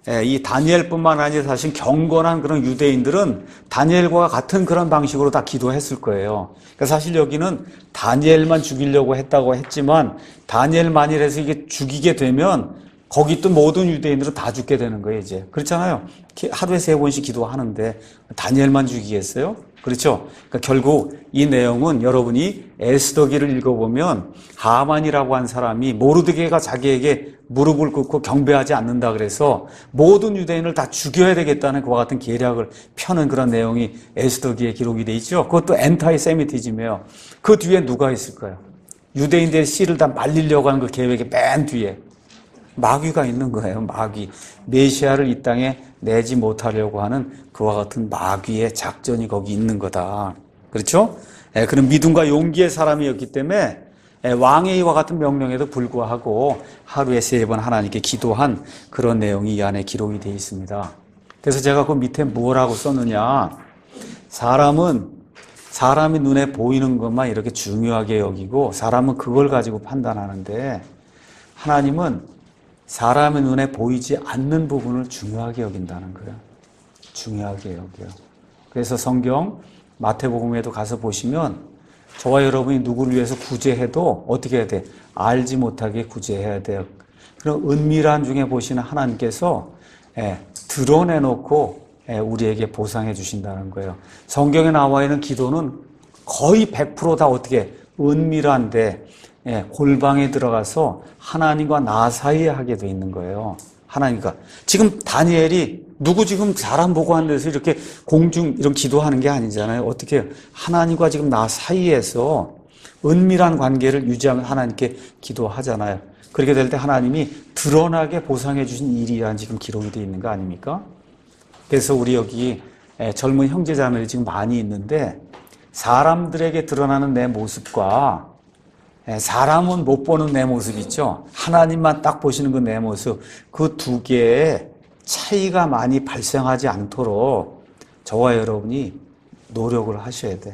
이 다니엘뿐만 아니라 사실 경건한 그런 유대인들은 다니엘과 같은 그런 방식으로 다 기도했을 거예요. 그러니까 사실 여기는 다니엘만 죽이려고 했다고 했지만 다니엘만이라서 이게 죽이게 되면 거기 있던 모든 유대인들은 다 죽게 되는 거예요, 이제. 그렇잖아요. 하루에 세 번씩 기도하는데 다니엘만 죽이겠어요? 그렇죠? 그러니까 결국 이 내용은 여러분이 에스더기를 읽어보면 하만이라고 한 사람이 모르드게가 자기에게 무릎을 꿇고 경배하지 않는다 그래서 모든 유대인을 다 죽여야 되겠다는 그와 같은 계략을 펴는 그런 내용이 에스더기에 기록이 돼 있죠. 그것도 엔타이 세미티즘이에요. 그 뒤에 누가 있을까요? 유대인들의 씨를 다 말리려고 하는 그 계획의 맨 뒤에 마귀가 있는 거예요. 마귀. 메시아를 이 땅에 내지 못하려고 하는 그와 같은 마귀의 작전이 거기 있는 거다. 그렇죠? 예, 그런 믿음과 용기의 사람이었기 때문에 예, 왕의 이와 같은 명령에도 불구하고 하루에 세 번 하나님께 기도한 그런 내용이 이 안에 기록이 되어 있습니다. 그래서 제가 그 밑에 뭐라고 썼느냐. 사람은 사람이 눈에 보이는 것만 이렇게 중요하게 여기고 사람은 그걸 가지고 판단하는데 하나님은 사람의 눈에 보이지 않는 부분을 중요하게 여긴다는 거예요. 중요하게 여겨요. 그래서 성경 마태복음에도 가서 보시면 저와 여러분이 누구를 위해서 구제해도 어떻게 해야 돼? 알지 못하게 구제해야 돼요. 그럼 은밀한 중에 보시는 하나님께서 예, 드러내놓고 예, 우리에게 보상해 주신다는 거예요. 성경에 나와 있는 기도는 거의 백 퍼센트 다 어떻게 은밀한데 예, 골방에 들어가서 하나님과 나 사이에 하게 돼 있는 거예요. 하나님과. 지금 다니엘이 누구 지금 사람 보고 하는 데서 이렇게 공중 이런 기도하는 게 아니잖아요. 어떻게 해요? 하나님과 지금 나 사이에서 은밀한 관계를 유지하면 하나님께 기도하잖아요. 그렇게 될 때 하나님이 드러나게 보상해 주신 일이란 지금 기록이 되어 있는 거 아닙니까? 그래서 우리 여기 젊은 형제자매들이 지금 많이 있는데 사람들에게 드러나는 내 모습과 사람은 못 보는 내 모습 있죠? 하나님만 딱 보시는 그 내 모습, 그 두 개의 차이가 많이 발생하지 않도록 저와 여러분이 노력을 하셔야 돼.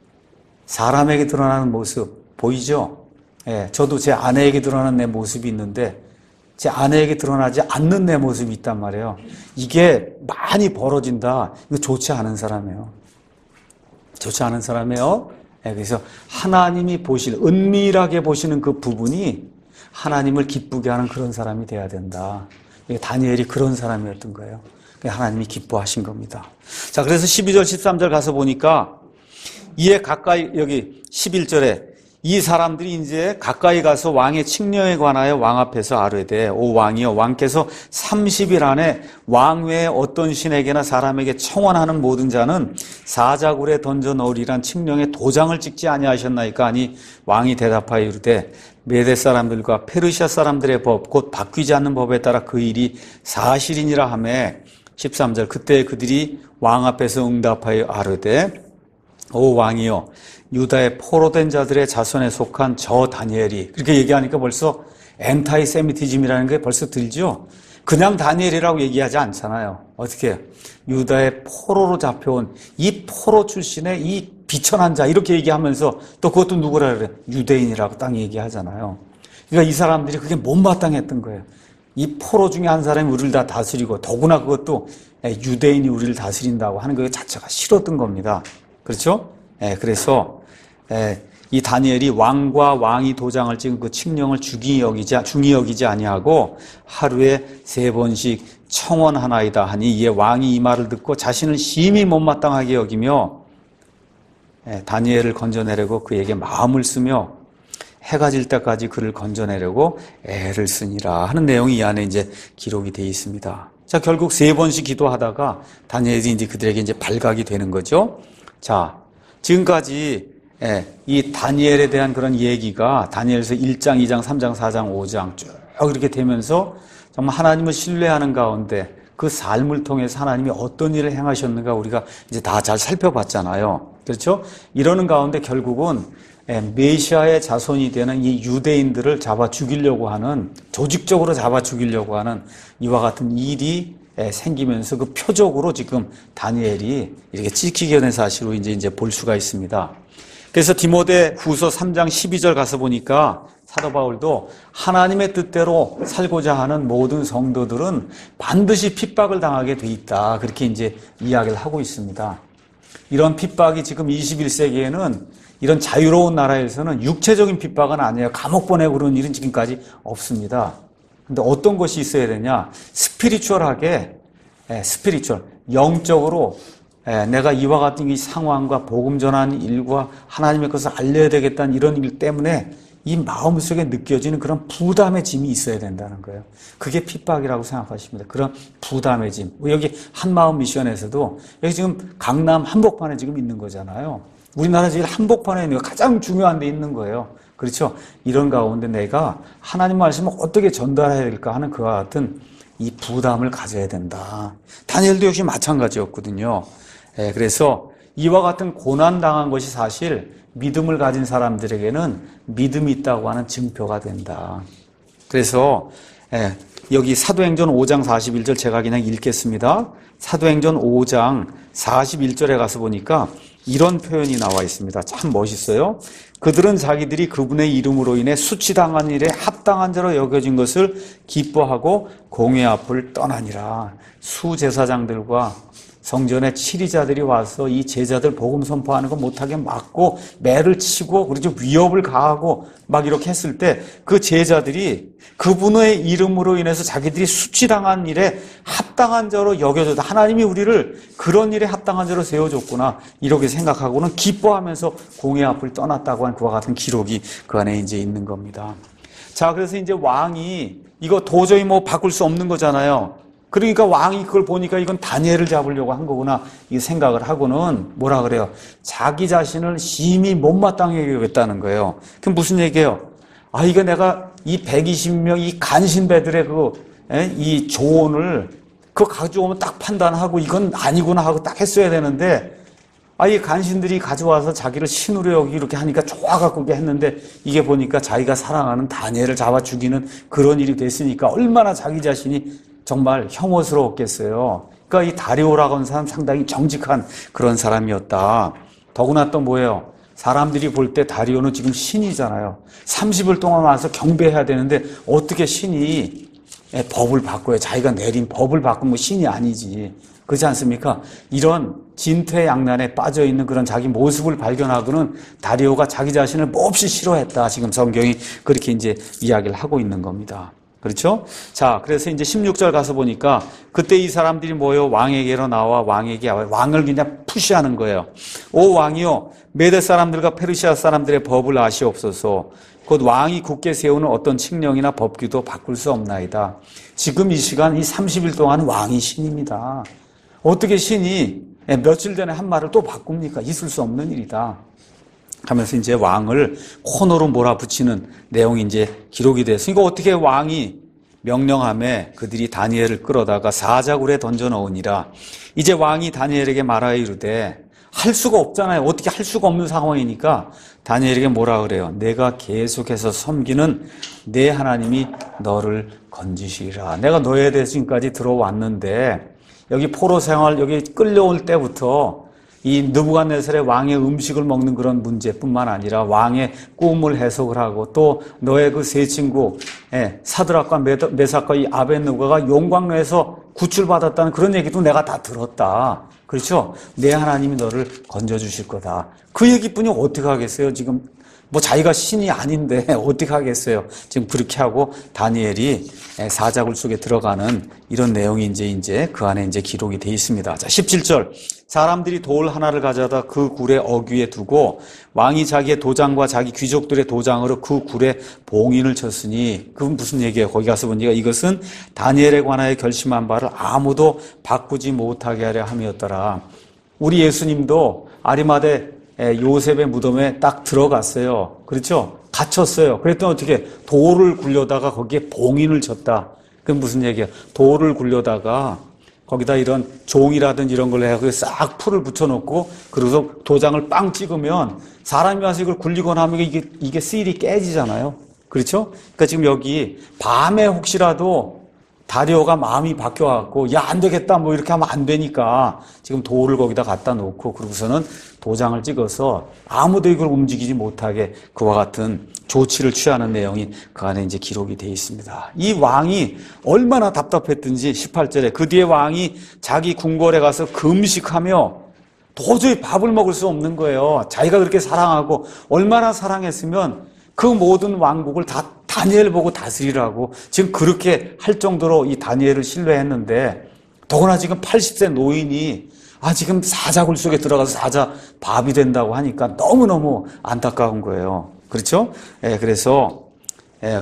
사람에게 드러나는 모습 보이죠? 예, 저도 제 아내에게 드러나는 내 모습이 있는데 제 아내에게 드러나지 않는 내 모습이 있단 말이에요. 이게 많이 벌어진다. 이거 좋지 않은 사람이에요. 좋지 않은 사람이에요. 예, 그래서 하나님이 보시는, 은밀하게 보시는 그 부분이 하나님을 기쁘게 하는 그런 사람이 돼야 된다. 다니엘이 그런 사람이었던 거예요. 하나님이 기뻐하신 겁니다. 자, 그래서 십이 절, 십삼 절 가서 보니까 이에 가까이, 여기 십일 절에 이 사람들이 이제 가까이 가서 왕의 칙령에 관하여 왕 앞에서 아뢰되 오 왕이여 왕께서 삼십 일 안에 왕 외에 어떤 신에게나 사람에게 청원하는 모든 자는 사자굴에 던져 넣으리란 칙령에 도장을 찍지 아니하셨나이까 하니 왕이 대답하여 이르되 메대 사람들과 페르시아 사람들의 법 곧 바뀌지 않는 법에 따라 그 일이 사실이니라 하며 십삼 절 그때 그들이 왕 앞에서 응답하여 아뢰되 오 왕이여 유다의 포로된 자들의 자손에 속한 저 다니엘이 그렇게 얘기하니까 벌써 엔타이 세미티즘이라는 게 벌써 들죠. 그냥 다니엘이라고 얘기하지 않잖아요. 어떻게 해요? 유다의 포로로 잡혀온 이 포로 출신의 이 비천한 자 이렇게 얘기하면서 또 그것도 누구라 그래? 유대인이라고 딱 얘기하잖아요. 그러니까 이 사람들이 그게 못마땅했던 거예요. 이 포로 중에 한 사람이 우리를 다 다스리고 더구나 그것도 유대인이 우리를 다스린다고 하는 것 자체가 싫었던 겁니다. 그렇죠? 예, 그래서 예, 이 다니엘이 왕과 왕이 도장을 찍은 그 칙령을 중히 여기지, 중히 여기지 아니하고 하루에 세 번씩 청원하나이다 하니 이에 왕이 이 말을 듣고 자신을 심히 못마땅하게 여기며 예, 다니엘을 건져내려고 그에게 마음을 쓰며 해가 질 때까지 그를 건져내려고 애를 쓰니라 하는 내용이 이 안에 이제 기록이 되어 있습니다. 자, 결국 세 번씩 기도하다가 다니엘이 이제 그들에게 이제 발각이 되는 거죠. 자, 지금까지 예, 이 다니엘에 대한 그런 얘기가 다니엘서 일 장, 이 장, 삼 장, 사 장, 오 장 쭉 이렇게 되면서 정말 하나님을 신뢰하는 가운데 그 삶을 통해서 하나님이 어떤 일을 행하셨는가 우리가 이제 다 잘 살펴봤잖아요. 그렇죠? 이러는 가운데 결국은 예, 메시아의 자손이 되는 이 유대인들을 잡아 죽이려고 하는 조직적으로 잡아 죽이려고 하는 이와 같은 일이 생기면서 그 표적으로 지금 다니엘이 이렇게 찍히게 된 사실로 이제 이제 볼 수가 있습니다. 그래서 디모데 후서 삼 장 십이 절 가서 보니까 사도 바울도 하나님의 뜻대로 살고자 하는 모든 성도들은 반드시 핍박을 당하게 돼 있다. 그렇게 이제 이야기를 하고 있습니다. 이런 핍박이 지금 이십일 세기에는 이런 자유로운 나라에서는 육체적인 핍박은 아니에요. 감옥 보내고 그런 일은 지금까지 없습니다. 근데 어떤 것이 있어야 되냐? 스피리추얼하게, 예, 스피리추얼, 영적으로 예, 내가 이와 같은 이 상황과 복음 전하는 일과 하나님의 것을 알려야 되겠다는 이런 일 때문에 이 마음속에 느껴지는 그런 부담의 짐이 있어야 된다는 거예요. 그게 핍박이라고 생각하십니다. 그런 부담의 짐. 여기 한마음 미션에서도 여기 지금 강남 한복판에 지금 있는 거잖아요. 우리나라 제일 한복판에 있는 거 가장 중요한 데 있는 거예요. 그렇죠? 이런 가운데 내가 하나님 말씀을 어떻게 전달해야 될까 하는 그와 같은 이 부담을 가져야 된다. 다니엘도 역시 마찬가지였거든요. 예, 그래서 이와 같은 고난당한 것이 사실 믿음을 가진 사람들에게는 믿음이 있다고 하는 증표가 된다. 그래서 예, 여기 사도행전 오 장 사십일 절 제가 그냥 읽겠습니다. 사도행전 오 장 사십일 절에 가서 보니까 이런 표현이 나와 있습니다. 참 멋있어요. 그들은 자기들이 그분의 이름으로 인해 수치당한 일에 합당한 자로 여겨진 것을 기뻐하고 공회 앞을 떠나니라. 수제사장들과 성전에 치리자들이 와서 이 제자들 복음 선포하는 거 못하게 막고 매를 치고 그리고 위협을 가하고 막 이렇게 했을 때 그 제자들이 그분의 이름으로 인해서 자기들이 수치당한 일에 합당한 자로 여겨졌다. 하나님이 우리를 그런 일에 합당한 자로 세워줬구나. 이렇게 생각하고는 기뻐하면서 공회 앞을 떠났다고 한 그와 같은 기록이 그 안에 이제 있는 겁니다. 자, 그래서 이제 왕이 이거 도저히 뭐 바꿀 수 없는 거잖아요. 그러니까 왕이 그걸 보니까 이건 다니엘을 잡으려고 한 거구나 이 생각을 하고는 뭐라 그래요? 자기 자신을 심히 못마땅하게 여겼다는 거예요. 그럼 무슨 얘기예요? 아, 이거 내가 이 백이십 명 이 간신배들의 그, 에? 이 조언을 그거 가져오면 딱 판단하고 이건 아니구나 하고 딱 했어야 되는데 아, 이 간신들이 가져와서 자기를 신으로 여기 이렇게 하니까 좋아갖고 이렇게 했는데 이게 보니까 자기가 사랑하는 다니엘을 잡아 죽이는 그런 일이 됐으니까 얼마나 자기 자신이 정말 혐오스러웠겠어요. 그러니까 이 다리오라고 하는 사람 상당히 정직한 그런 사람이었다. 더구나 또 뭐예요? 사람들이 볼 때 다리오는 지금 신이잖아요. 삼십 일 동안 와서 경배해야 되는데 어떻게 신이 법을 바꿔요? 자기가 내린 법을 바꾸면 신이 아니지. 그렇지 않습니까? 이런 진퇴양난에 빠져있는 그런 자기 모습을 발견하고는 다리오가 자기 자신을 몹시 싫어했다. 지금 성경이 그렇게 이제 이야기를 하고 있는 겁니다. 그렇죠? 자, 그래서 이제 십육 절 가서 보니까 그때 이 사람들이 모여 왕에게로 나와 왕에게 왕을 그냥 푸시하는 거예요. 오 왕이요, 메대 사람들과 페르시아 사람들의 법을 아시옵소서. 곧 왕이 굳게 세우는 어떤 칙령이나 법규도 바꿀 수 없나이다. 지금 이 시간 이 삼십 일 동안 왕이 신입니다. 어떻게 신이 며칠 전에 한 말을 또 바꿉니까? 있을 수 없는 일이다. 하면서 이제 왕을 코너로 몰아붙이는 내용이 이제 기록이 돼서 이거 어떻게 왕이 명령함에 그들이 다니엘을 끌어다가 사자굴에 던져 넣으니라. 이제 왕이 다니엘에게 말하여 이르되 할 수가 없잖아요. 어떻게 할 수가 없는 상황이니까 다니엘에게 뭐라 그래요? 내가 계속해서 섬기는 내 하나님이 너를 건지시리라. 내가 너에 대해서 지금까지 들어왔는데 여기 포로 생활 여기 끌려올 때부터 이 느부갓네살의 왕의 음식을 먹는 그런 문제뿐만 아니라 왕의 꿈을 해석을 하고 또 너의 그 세 친구 예, 사드락과 메삭과 이 아벳느고가 용광로에서 구출받았다는 그런 얘기도 내가 다 들었다. 그렇죠? 내 하나님이 너를 건져주실 거다. 그 얘기뿐이 어떻게 하겠어요? 지금 뭐 자기가 신이 아닌데 어떻게 하겠어요? 지금 그렇게 하고 다니엘이 사자굴 속에 들어가는 이런 내용이 이제 이제 그 안에 이제 기록이 돼 있습니다. 자, 십칠 절. 사람들이 돌 하나를 가져다 그 굴의 어귀에 두고 왕이 자기의 도장과 자기 귀족들의 도장으로 그 굴에 봉인을 쳤으니 그건 무슨 얘기예요? 거기 가서 보니까 이것은 다니엘에 관하여 결심한 바를 아무도 바꾸지 못하게 하려 함이었더라. 우리 예수님도 아리마대 요셉의 무덤에 딱 들어갔어요. 그렇죠? 갇혔어요. 그랬더니 어떻게 돌을 굴려다가 거기에 봉인을 쳤다. 그건 무슨 얘기예요? 돌을 굴려다가 거기다 이런 종이라든지 이런 걸 해서 싹 풀을 붙여놓고 그래서 도장을 빵 찍으면 사람이 와서 이걸 굴리거나 하면 이게, 이게 실이 깨지잖아요. 그렇죠? 그러니까 지금 여기 밤에 혹시라도 다리오가 마음이 바뀌어갖고, 야, 안 되겠다, 뭐 이렇게 하면 안 되니까, 지금 돌을 거기다 갖다 놓고, 그러고서는 도장을 찍어서 아무도 이걸 움직이지 못하게 그와 같은 조치를 취하는 내용이 그 안에 이제 기록이 되어 있습니다. 이 왕이 얼마나 답답했든지, 십팔 절에 그 뒤에 왕이 자기 궁궐에 가서 금식하며 도저히 밥을 먹을 수 없는 거예요. 자기가 그렇게 사랑하고, 얼마나 사랑했으면 그 모든 왕국을 다 다니엘 보고 다스리라고 지금 그렇게 할 정도로 이 다니엘을 신뢰했는데, 더구나 지금 팔십 세 노인이 아 지금 사자굴 속에 들어가서 사자 밥이 된다고 하니까 너무너무 안타까운 거예요. 그렇죠? 예, 그래서 예,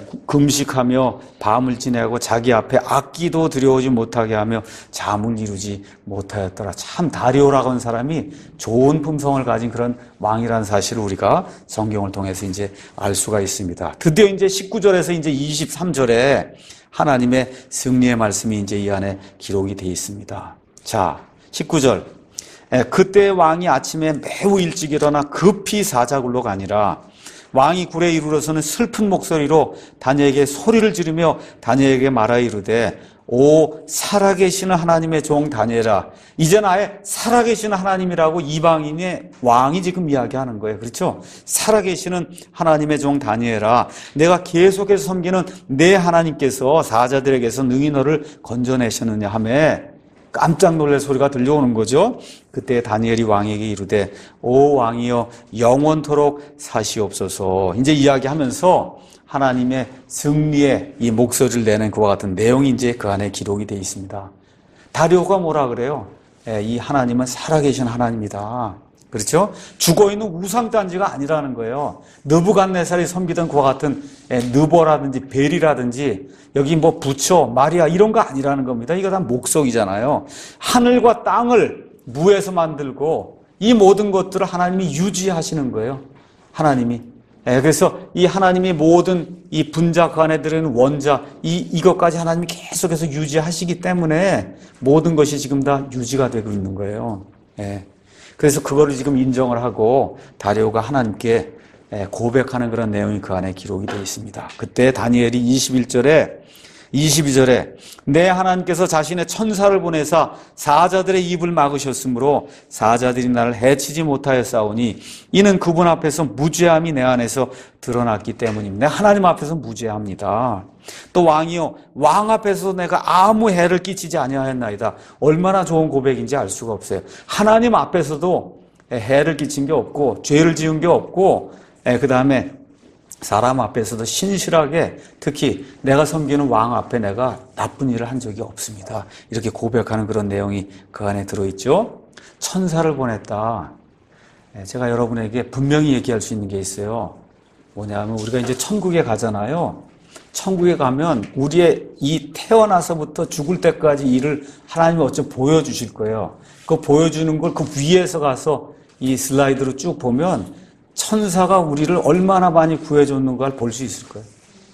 금식하며 밤을 지내고 자기 앞에 악기도 들여오지 못하게 하며 잠을 이루지 못하였더라. 참 다리오라고 하는 사람이 좋은 품성을 가진 그런 왕이라는 사실을 우리가 성경을 통해서 이제 알 수가 있습니다. 드디어 이제 십구 절에서 이제 이십삼 절에 하나님의 승리의 말씀이 이제 이 안에 기록이 되어 있습니다. 자, 십구 절. 예, 그때 왕이 아침에 매우 일찍 일어나 급히 사자굴로 가니라. 왕이 굴에 이르러서는 슬픈 목소리로 다니엘에게 소리를 지르며 다니엘에게 말하 이르되, 오 살아계시는 하나님의 종 다니엘아. 이젠 아예 살아계시는 하나님이라고 이방인의 왕이 지금 이야기하는 거예요. 그렇죠? 살아계시는 하나님의 종 다니엘아, 내가 계속해서 섬기는 내 하나님께서 사자들에게서 능히 너를 건져내셨느냐 하며 깜짝 놀랄 소리가 들려오는 거죠. 그때 다니엘이 왕에게 이르되, 오 왕이여 영원토록 사시옵소서. 이제 이야기하면서 하나님의 승리의 이 목소리를 내는 그와 같은 내용이 이제 그 안에 기록이 되어 있습니다. 다리오가 뭐라 그래요? 예, 이 하나님은 살아계신 하나님이다. 그렇죠? 죽어있는 우상단지가 아니라는 거예요. 느부갓네살이 섬기던 그와 같은 느보라든지 벨이라든지 여기 뭐 부처, 마리아 이런 거 아니라는 겁니다. 이거 다 목석이잖아요. 하늘과 땅을 무에서 만들고 이 모든 것들을 하나님이 유지하시는 거예요. 하나님이. 그래서 이 하나님이 모든 이 분자 그 안에 들어있는 원자 이, 이것까지 하나님이 계속해서 유지하시기 때문에 모든 것이 지금 다 유지가 되고 있는 거예요. 예. 그래서 그거를 지금 인정을 하고 다리오가 하나님께 고백하는 그런 내용이 그 안에 기록이 되어 있습니다. 그때 다니엘이 이십일 절에 이십이 절에 내 하나님께서 자신의 천사를 보내사 사자들의 입을 막으셨으므로 사자들이 나를 해치지 못하였사오니 이는 그분 앞에서 무죄함이 내 안에서 드러났기 때문입니다. 하나님 앞에서 무죄합니다. 또 왕이요 왕 앞에서 내가 아무 해를 끼치지 아니하였나이다. 얼마나 좋은 고백인지 알 수가 없어요. 하나님 앞에서도 해를 끼친 게 없고 죄를 지은 게 없고 그 다음에 사람 앞에서도 신실하게 특히 내가 섬기는 왕 앞에 내가 나쁜 일을 한 적이 없습니다. 이렇게 고백하는 그런 내용이 그 안에 들어있죠. 천사를 보냈다. 제가 여러분에게 분명히 얘기할 수 있는 게 있어요. 뭐냐면 우리가 이제 천국에 가잖아요. 천국에 가면 우리의 이 태어나서부터 죽을 때까지 일을 하나님이 어쩜 보여주실 거예요. 그 보여주는 걸 그 위에서 가서 이 슬라이드로 쭉 보면 천사가 우리를 얼마나 많이 구해줬는가를 볼 수 있을 거예요.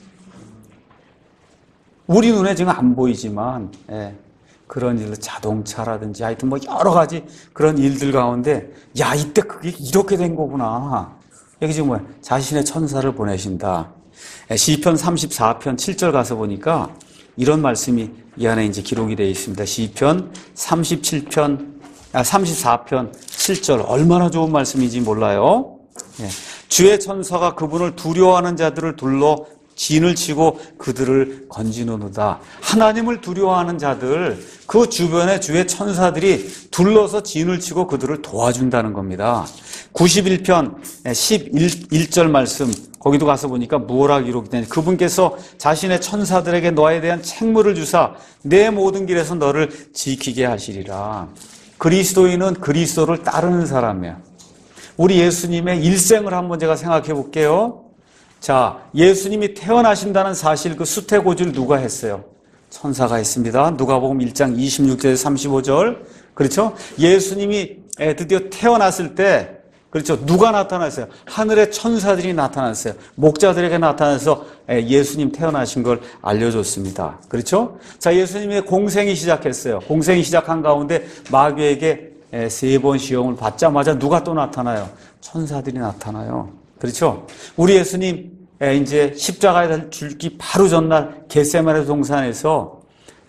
우리 눈에 지금 안 보이지만 예, 그런 일을 자동차라든지 하여튼 뭐 여러 가지 그런 일들 가운데 야 이때 그게 이렇게 된 거구나. 여기 지금 뭐야? 자신의 천사를 보내신다. 예, 시편 삼십사 편 칠 절 가서 보니까 이런 말씀이 이 안에 이제 기록이 되어 있습니다. 시편 삼십칠 편, 아, 삼십사 편 칠 절 얼마나 좋은 말씀인지 몰라요. 예. 주의 천사가 그분을 두려워하는 자들을 둘러 진을 치고 그들을 건지노도다. 하나님을 두려워하는 자들 그 주변에 주의 천사들이 둘러서 진을 치고 그들을 도와준다는 겁니다. 구십일 편 십일 절 말씀 거기도 가서 보니까 무엇라 기록이 되냐. 그분께서 자신의 천사들에게 너에 대한 책무를 주사 내 모든 길에서 너를 지키게 하시리라. 그리스도인은 그리스도를 따르는 사람이야. 우리 예수님의 일생을 한번 제가 생각해 볼게요. 자, 예수님이 태어나신다는 사실 그 수태고지를 누가 했어요? 천사가 했습니다. 누가복음 일 장 이십육 절에서 삼십오 절. 그렇죠? 예수님이 드디어 태어났을 때 그렇죠? 누가 나타났어요? 하늘의 천사들이 나타났어요. 목자들에게 나타나서 예수님 태어나신 걸 알려줬습니다. 그렇죠? 자, 예수님의 공생이 시작했어요. 공생이 시작한 가운데 마귀에게 세 번 시험을 받자마자 누가 또 나타나요? 천사들이 나타나요. 그렇죠? 우리 예수님 이제 십자가에 달릴 죽기 바로 전날 겟세마네 동산에서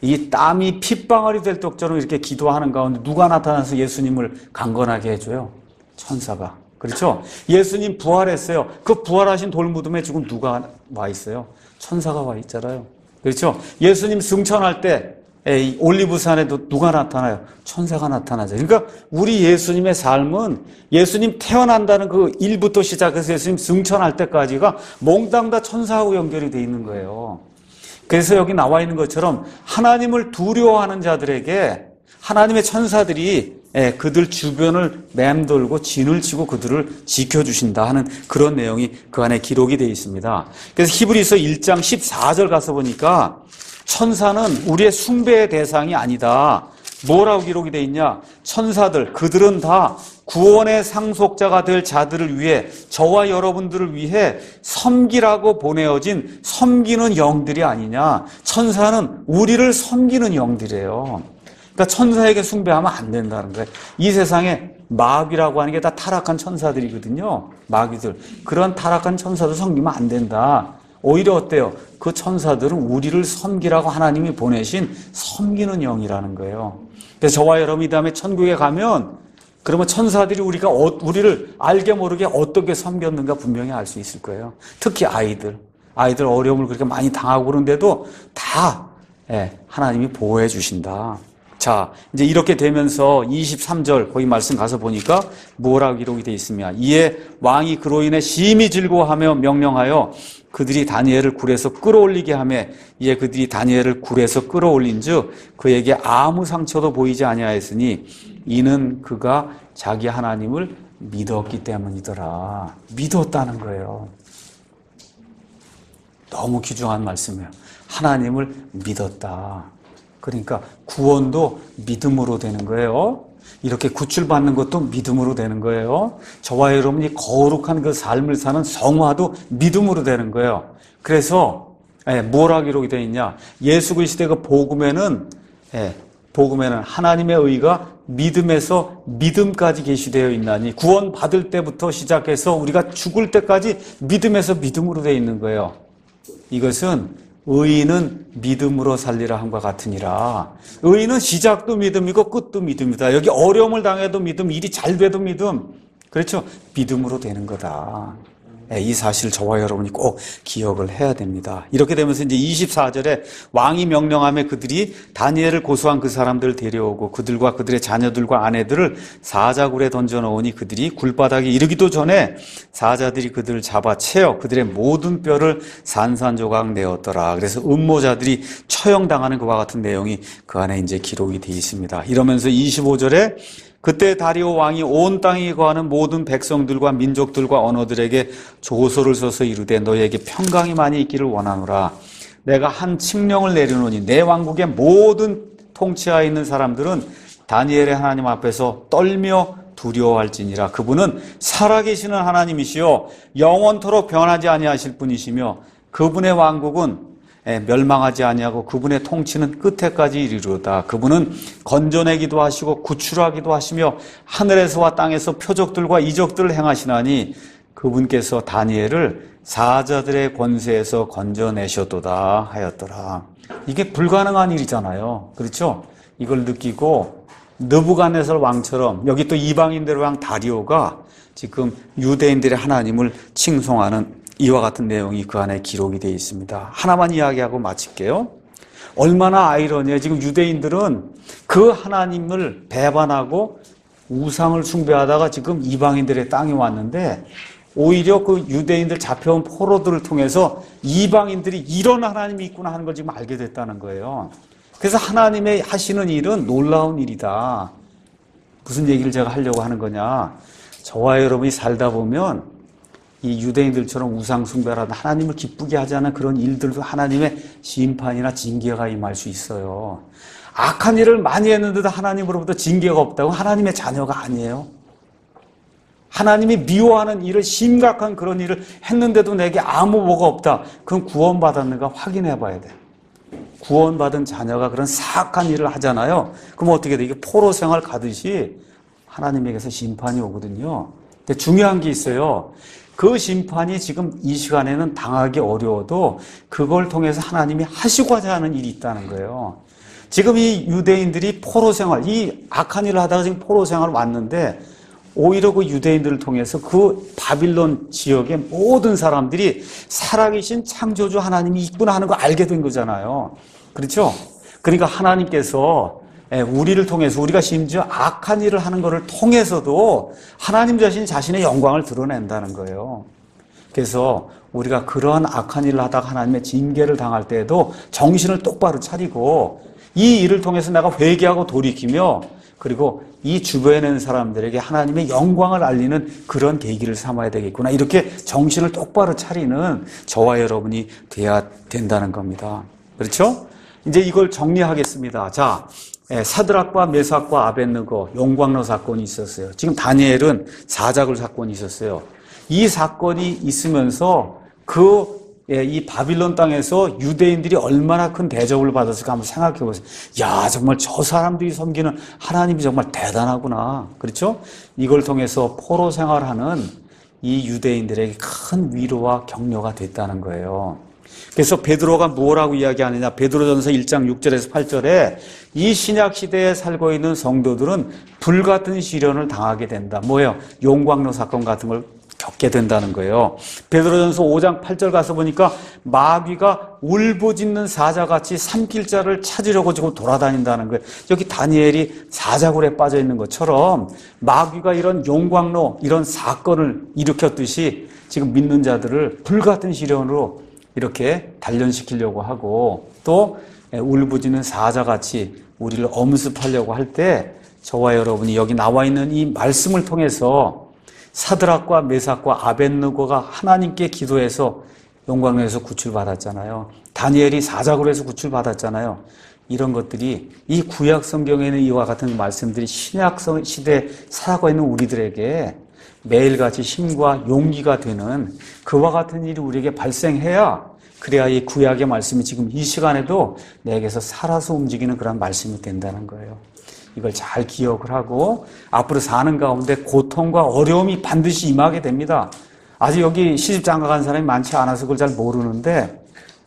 이 땀이 핏방울이 될 떡처럼 이렇게 기도하는 가운데 누가 나타나서 예수님을 강건하게 해줘요? 천사가. 그렇죠? 예수님 부활했어요. 그 부활하신 돌무덤에 지금 누가 와 있어요? 천사가 와 있잖아요. 그렇죠? 예수님 승천할 때 에이, 올리브산에도 누가 나타나요? 천사가 나타나죠. 그러니까 우리 예수님의 삶은 예수님 태어난다는 그 일부터 시작해서 예수님 승천할 때까지가 몽땅 다 천사하고 연결이 돼 있는 거예요. 그래서 여기 나와 있는 것처럼 하나님을 두려워하는 자들에게 하나님의 천사들이 그들 주변을 맴돌고 진을 치고 그들을 지켜주신다 하는 그런 내용이 그 안에 기록이 되어 있습니다. 그래서 히브리서 일 장 십사 절 가서 보니까 천사는 우리의 숭배의 대상이 아니다. 뭐라고 기록이 되어 있냐? 천사들, 그들은 다 구원의 상속자가 될 자들을 위해, 저와 여러분들을 위해 섬기라고 보내어진 섬기는 영들이 아니냐. 천사는 우리를 섬기는 영들이에요. 그러니까 천사에게 숭배하면 안 된다는 거예요. 이 세상에 마귀라고 하는 게 다 타락한 천사들이거든요. 마귀들. 그런 타락한 천사도 섬기면 안 된다. 오히려 어때요? 그 천사들은 우리를 섬기라고 하나님이 보내신 섬기는 영이라는 거예요. 그래서 저와 여러분이 다음에 천국에 가면 그러면 천사들이 우리가 어, 우리를 알게 모르게 어떻게 섬겼는가 분명히 알 수 있을 거예요. 특히 아이들. 아이들 어려움을 그렇게 많이 당하고 그러는데도 다 예, 하나님이 보호해 주신다. 자, 이제 이렇게 되면서 이십삼 절 거기 말씀 가서 보니까 뭐라고 기록이 되어 있으며 이에 왕이 그로 인해 심히 즐거워하며 명령하여 그들이 다니엘을 굴에서 끌어올리게 하며 이에 그들이 다니엘을 굴에서 끌어올린즉 그에게 아무 상처도 보이지 아니하였으니 이는 그가 자기 하나님을 믿었기 때문이더라. 믿었다는 거예요. 너무 귀중한 말씀이에요. 하나님을 믿었다. 그러니까 구원도 믿음으로 되는 거예요. 이렇게 구출받는 것도 믿음으로 되는 거예요. 저와 여러분이 거룩한 그 삶을 사는 성화도 믿음으로 되는 거예요. 그래서 예, 뭐라 기록이 되어 있냐? 예수 그리스도의 그 복음에는 예, 복음에는 하나님의 의가 믿음에서 믿음까지 계시되어 있나니 구원 받을 때부터 시작해서 우리가 죽을 때까지 믿음에서 믿음으로 되어 있는 거예요. 이것은 의인은 믿음으로 살리라 함과 같으니라. 의인은 시작도 믿음이고 끝도 믿음이다. 여기 어려움을 당해도 믿음, 일이 잘 돼도 믿음. 그렇죠? 믿음으로 되는 거다. 이 사실 저와 여러분이 꼭 기억을 해야 됩니다. 이렇게 되면서 이제 이십사 절에 왕이 명령하며 그들이 다니엘을 고소한 그 사람들을 데려오고 그들과 그들의 자녀들과 아내들을 사자굴에 던져놓으니 그들이 굴바닥에 이르기도 전에 사자들이 그들을 잡아 채어 그들의 모든 뼈를 산산조각 내었더라. 그래서 음모자들이 처형당하는 그와 같은 내용이 그 안에 이제 기록이 되어 있습니다. 이러면서 이십오 절에 그때 다리오 왕이 온 땅에 거하는 모든 백성들과 민족들과 언어들에게 조서를 써서 이르되 너희에게 평강이 많이 있기를 원하노라. 내가 한 칙령을 내려놓으니 내 왕국의 모든 통치하에 있는 사람들은 다니엘의 하나님 앞에서 떨며 두려워할지니라. 그분은 살아계시는 하나님이시요 영원토록 변하지 아니하실 분이시며 그분의 왕국은 멸망하지 아니하고 그분의 통치는 끝에까지 이르리로다. 그분은 건져내기도 하시고 구출하기도 하시며 하늘에서와 땅에서 표적들과 이적들을 행하시나니 그분께서 다니엘을 사자들의 권세에서 건져내셨도다 하였더라. 이게 불가능한 일이잖아요. 그렇죠? 이걸 느끼고 느부갓네살 왕처럼 여기 또 이방인들의 왕 다리오가 지금 유대인들의 하나님을 칭송하는 이와 같은 내용이 그 안에 기록이 되어 있습니다. 하나만 이야기하고 마칠게요. 얼마나 아이러니해요. 지금 유대인들은 그 하나님을 배반하고 우상을 숭배하다가 지금 이방인들의 땅에 왔는데 오히려 그 유대인들 잡혀온 포로들을 통해서 이방인들이 이런 하나님이 있구나 하는 걸 지금 알게 됐다는 거예요. 그래서 하나님의 하시는 일은 놀라운 일이다. 무슨 얘기를 제가 하려고 하는 거냐. 저와 여러분이 살다 보면 이 유대인들처럼 우상 숭배라든 하나님을 기쁘게 하지 않은 그런 일들도 하나님의 심판이나 징계가 임할 수 있어요. 악한 일을 많이 했는데도 하나님으로부터 징계가 없다고 하나님의 자녀가 아니에요. 하나님이 미워하는 일을 심각한 그런 일을 했는데도 내게 아무 뭐가 없다. 그건 구원받았는가 확인해 봐야 돼. 구원받은 자녀가 그런 사악한 일을 하잖아요. 그럼 어떻게 돼? 이게 포로 생활 가듯이 하나님에게서 심판이 오거든요. 근데 중요한 게 있어요. 그 심판이 지금 이 시간에는 당하기 어려워도 그걸 통해서 하나님이 하시고자 하는 일이 있다는 거예요. 지금 이 유대인들이 포로 생활, 이 악한 일을 하다가 지금 포로 생활을 왔는데 오히려 그 유대인들을 통해서 그 바빌론 지역의 모든 사람들이 살아계신 창조주 하나님이 있구나 하는 거 알게 된 거잖아요. 그렇죠? 그러니까 하나님께서 우리를 통해서 우리가 심지어 악한 일을 하는 것을 통해서도 하나님 자신이 자신의 영광을 드러낸다는 거예요. 그래서 우리가 그러한 악한 일을 하다가 하나님의 징계를 당할 때에도 정신을 똑바로 차리고 이 일을 통해서 내가 회개하고 돌이키며 그리고 이 주변에 있는 사람들에게 하나님의 영광을 알리는 그런 계기를 삼아야 되겠구나. 이렇게 정신을 똑바로 차리는 저와 여러분이 돼야 된다는 겁니다. 그렇죠? 이제 이걸 정리하겠습니다. 자, 사드락과 메삭과 아벳느고 용광로 사건이 있었어요. 지금 다니엘은 사자굴 사건이 있었어요. 이 사건이 있으면서 그 이 바빌론 땅에서 유대인들이 얼마나 큰 대접을 받았을까 한번 생각해 보세요. 야, 정말 저 사람들이 섬기는 하나님이 정말 대단하구나. 그렇죠? 이걸 통해서 포로 생활하는 이 유대인들에게 큰 위로와 격려가 됐다는 거예요. 그래서 베드로가 뭐라고 이야기하느냐. 베드로전서 일 장 육 절에서 팔 절에 이 신약 시대에 살고 있는 성도들은 불같은 시련을 당하게 된다. 뭐예요? 용광로 사건 같은 걸 겪게 된다는 거예요. 베드로전서 오 장 팔 절 가서 보니까 마귀가 울부짖는 사자같이 삼킬 자를 찾으려고 지금 돌아다닌다는 거예요. 여기 다니엘이 사자굴에 빠져 있는 것처럼 마귀가 이런 용광로 이런 사건을 일으켰듯이 지금 믿는 자들을 불같은 시련으로 이렇게 단련시키려고 하고 또 울부짖는 사자같이 우리를 엄습하려고 할 때 저와 여러분이 여기 나와 있는 이 말씀을 통해서 사드락과 메삭과 아벳느고가 하나님께 기도해서 용광로에서 구출받았잖아요. 다니엘이 사자굴에서 구출받았잖아요. 이런 것들이 이 구약 성경에 있는 이와 같은 말씀들이 신약 시대에 살아가고 있는 우리들에게 매일같이 힘과 용기가 되는 그와 같은 일이 우리에게 발생해야 그래야 이 구약의 말씀이 지금 이 시간에도 내게서 살아서 움직이는 그런 말씀이 된다는 거예요. 이걸 잘 기억을 하고 앞으로 사는 가운데 고통과 어려움이 반드시 임하게 됩니다. 아직 여기 시집 장가간 사람이 많지 않아서 그걸 잘 모르는데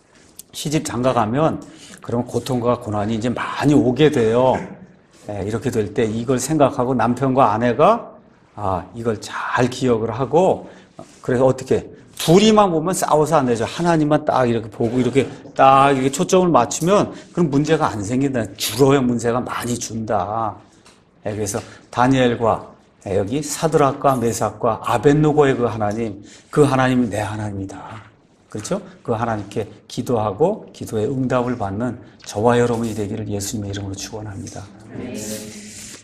시집 장가가면 그런 고통과 고난이 이제 많이 오게 돼요. 네, 이렇게 될 때 이걸 생각하고 남편과 아내가 아 이걸 잘 기억을 하고 그래서 어떻게 둘이만 보면 싸워서 안 되죠. 하나님만 딱 이렇게 보고 이렇게 딱 이렇게 초점을 맞추면 그럼 문제가 안 생긴다. 줄어야 문제가 많이 준다. 그래서 다니엘과 여기 사드락과 메삭과 아벳느고의 그 하나님, 그 하나님이 내 하나님이다. 그렇죠? 그 하나님께 기도하고 기도의 응답을 받는 저와 여러분이 되기를 예수님의 이름으로 축원합니다.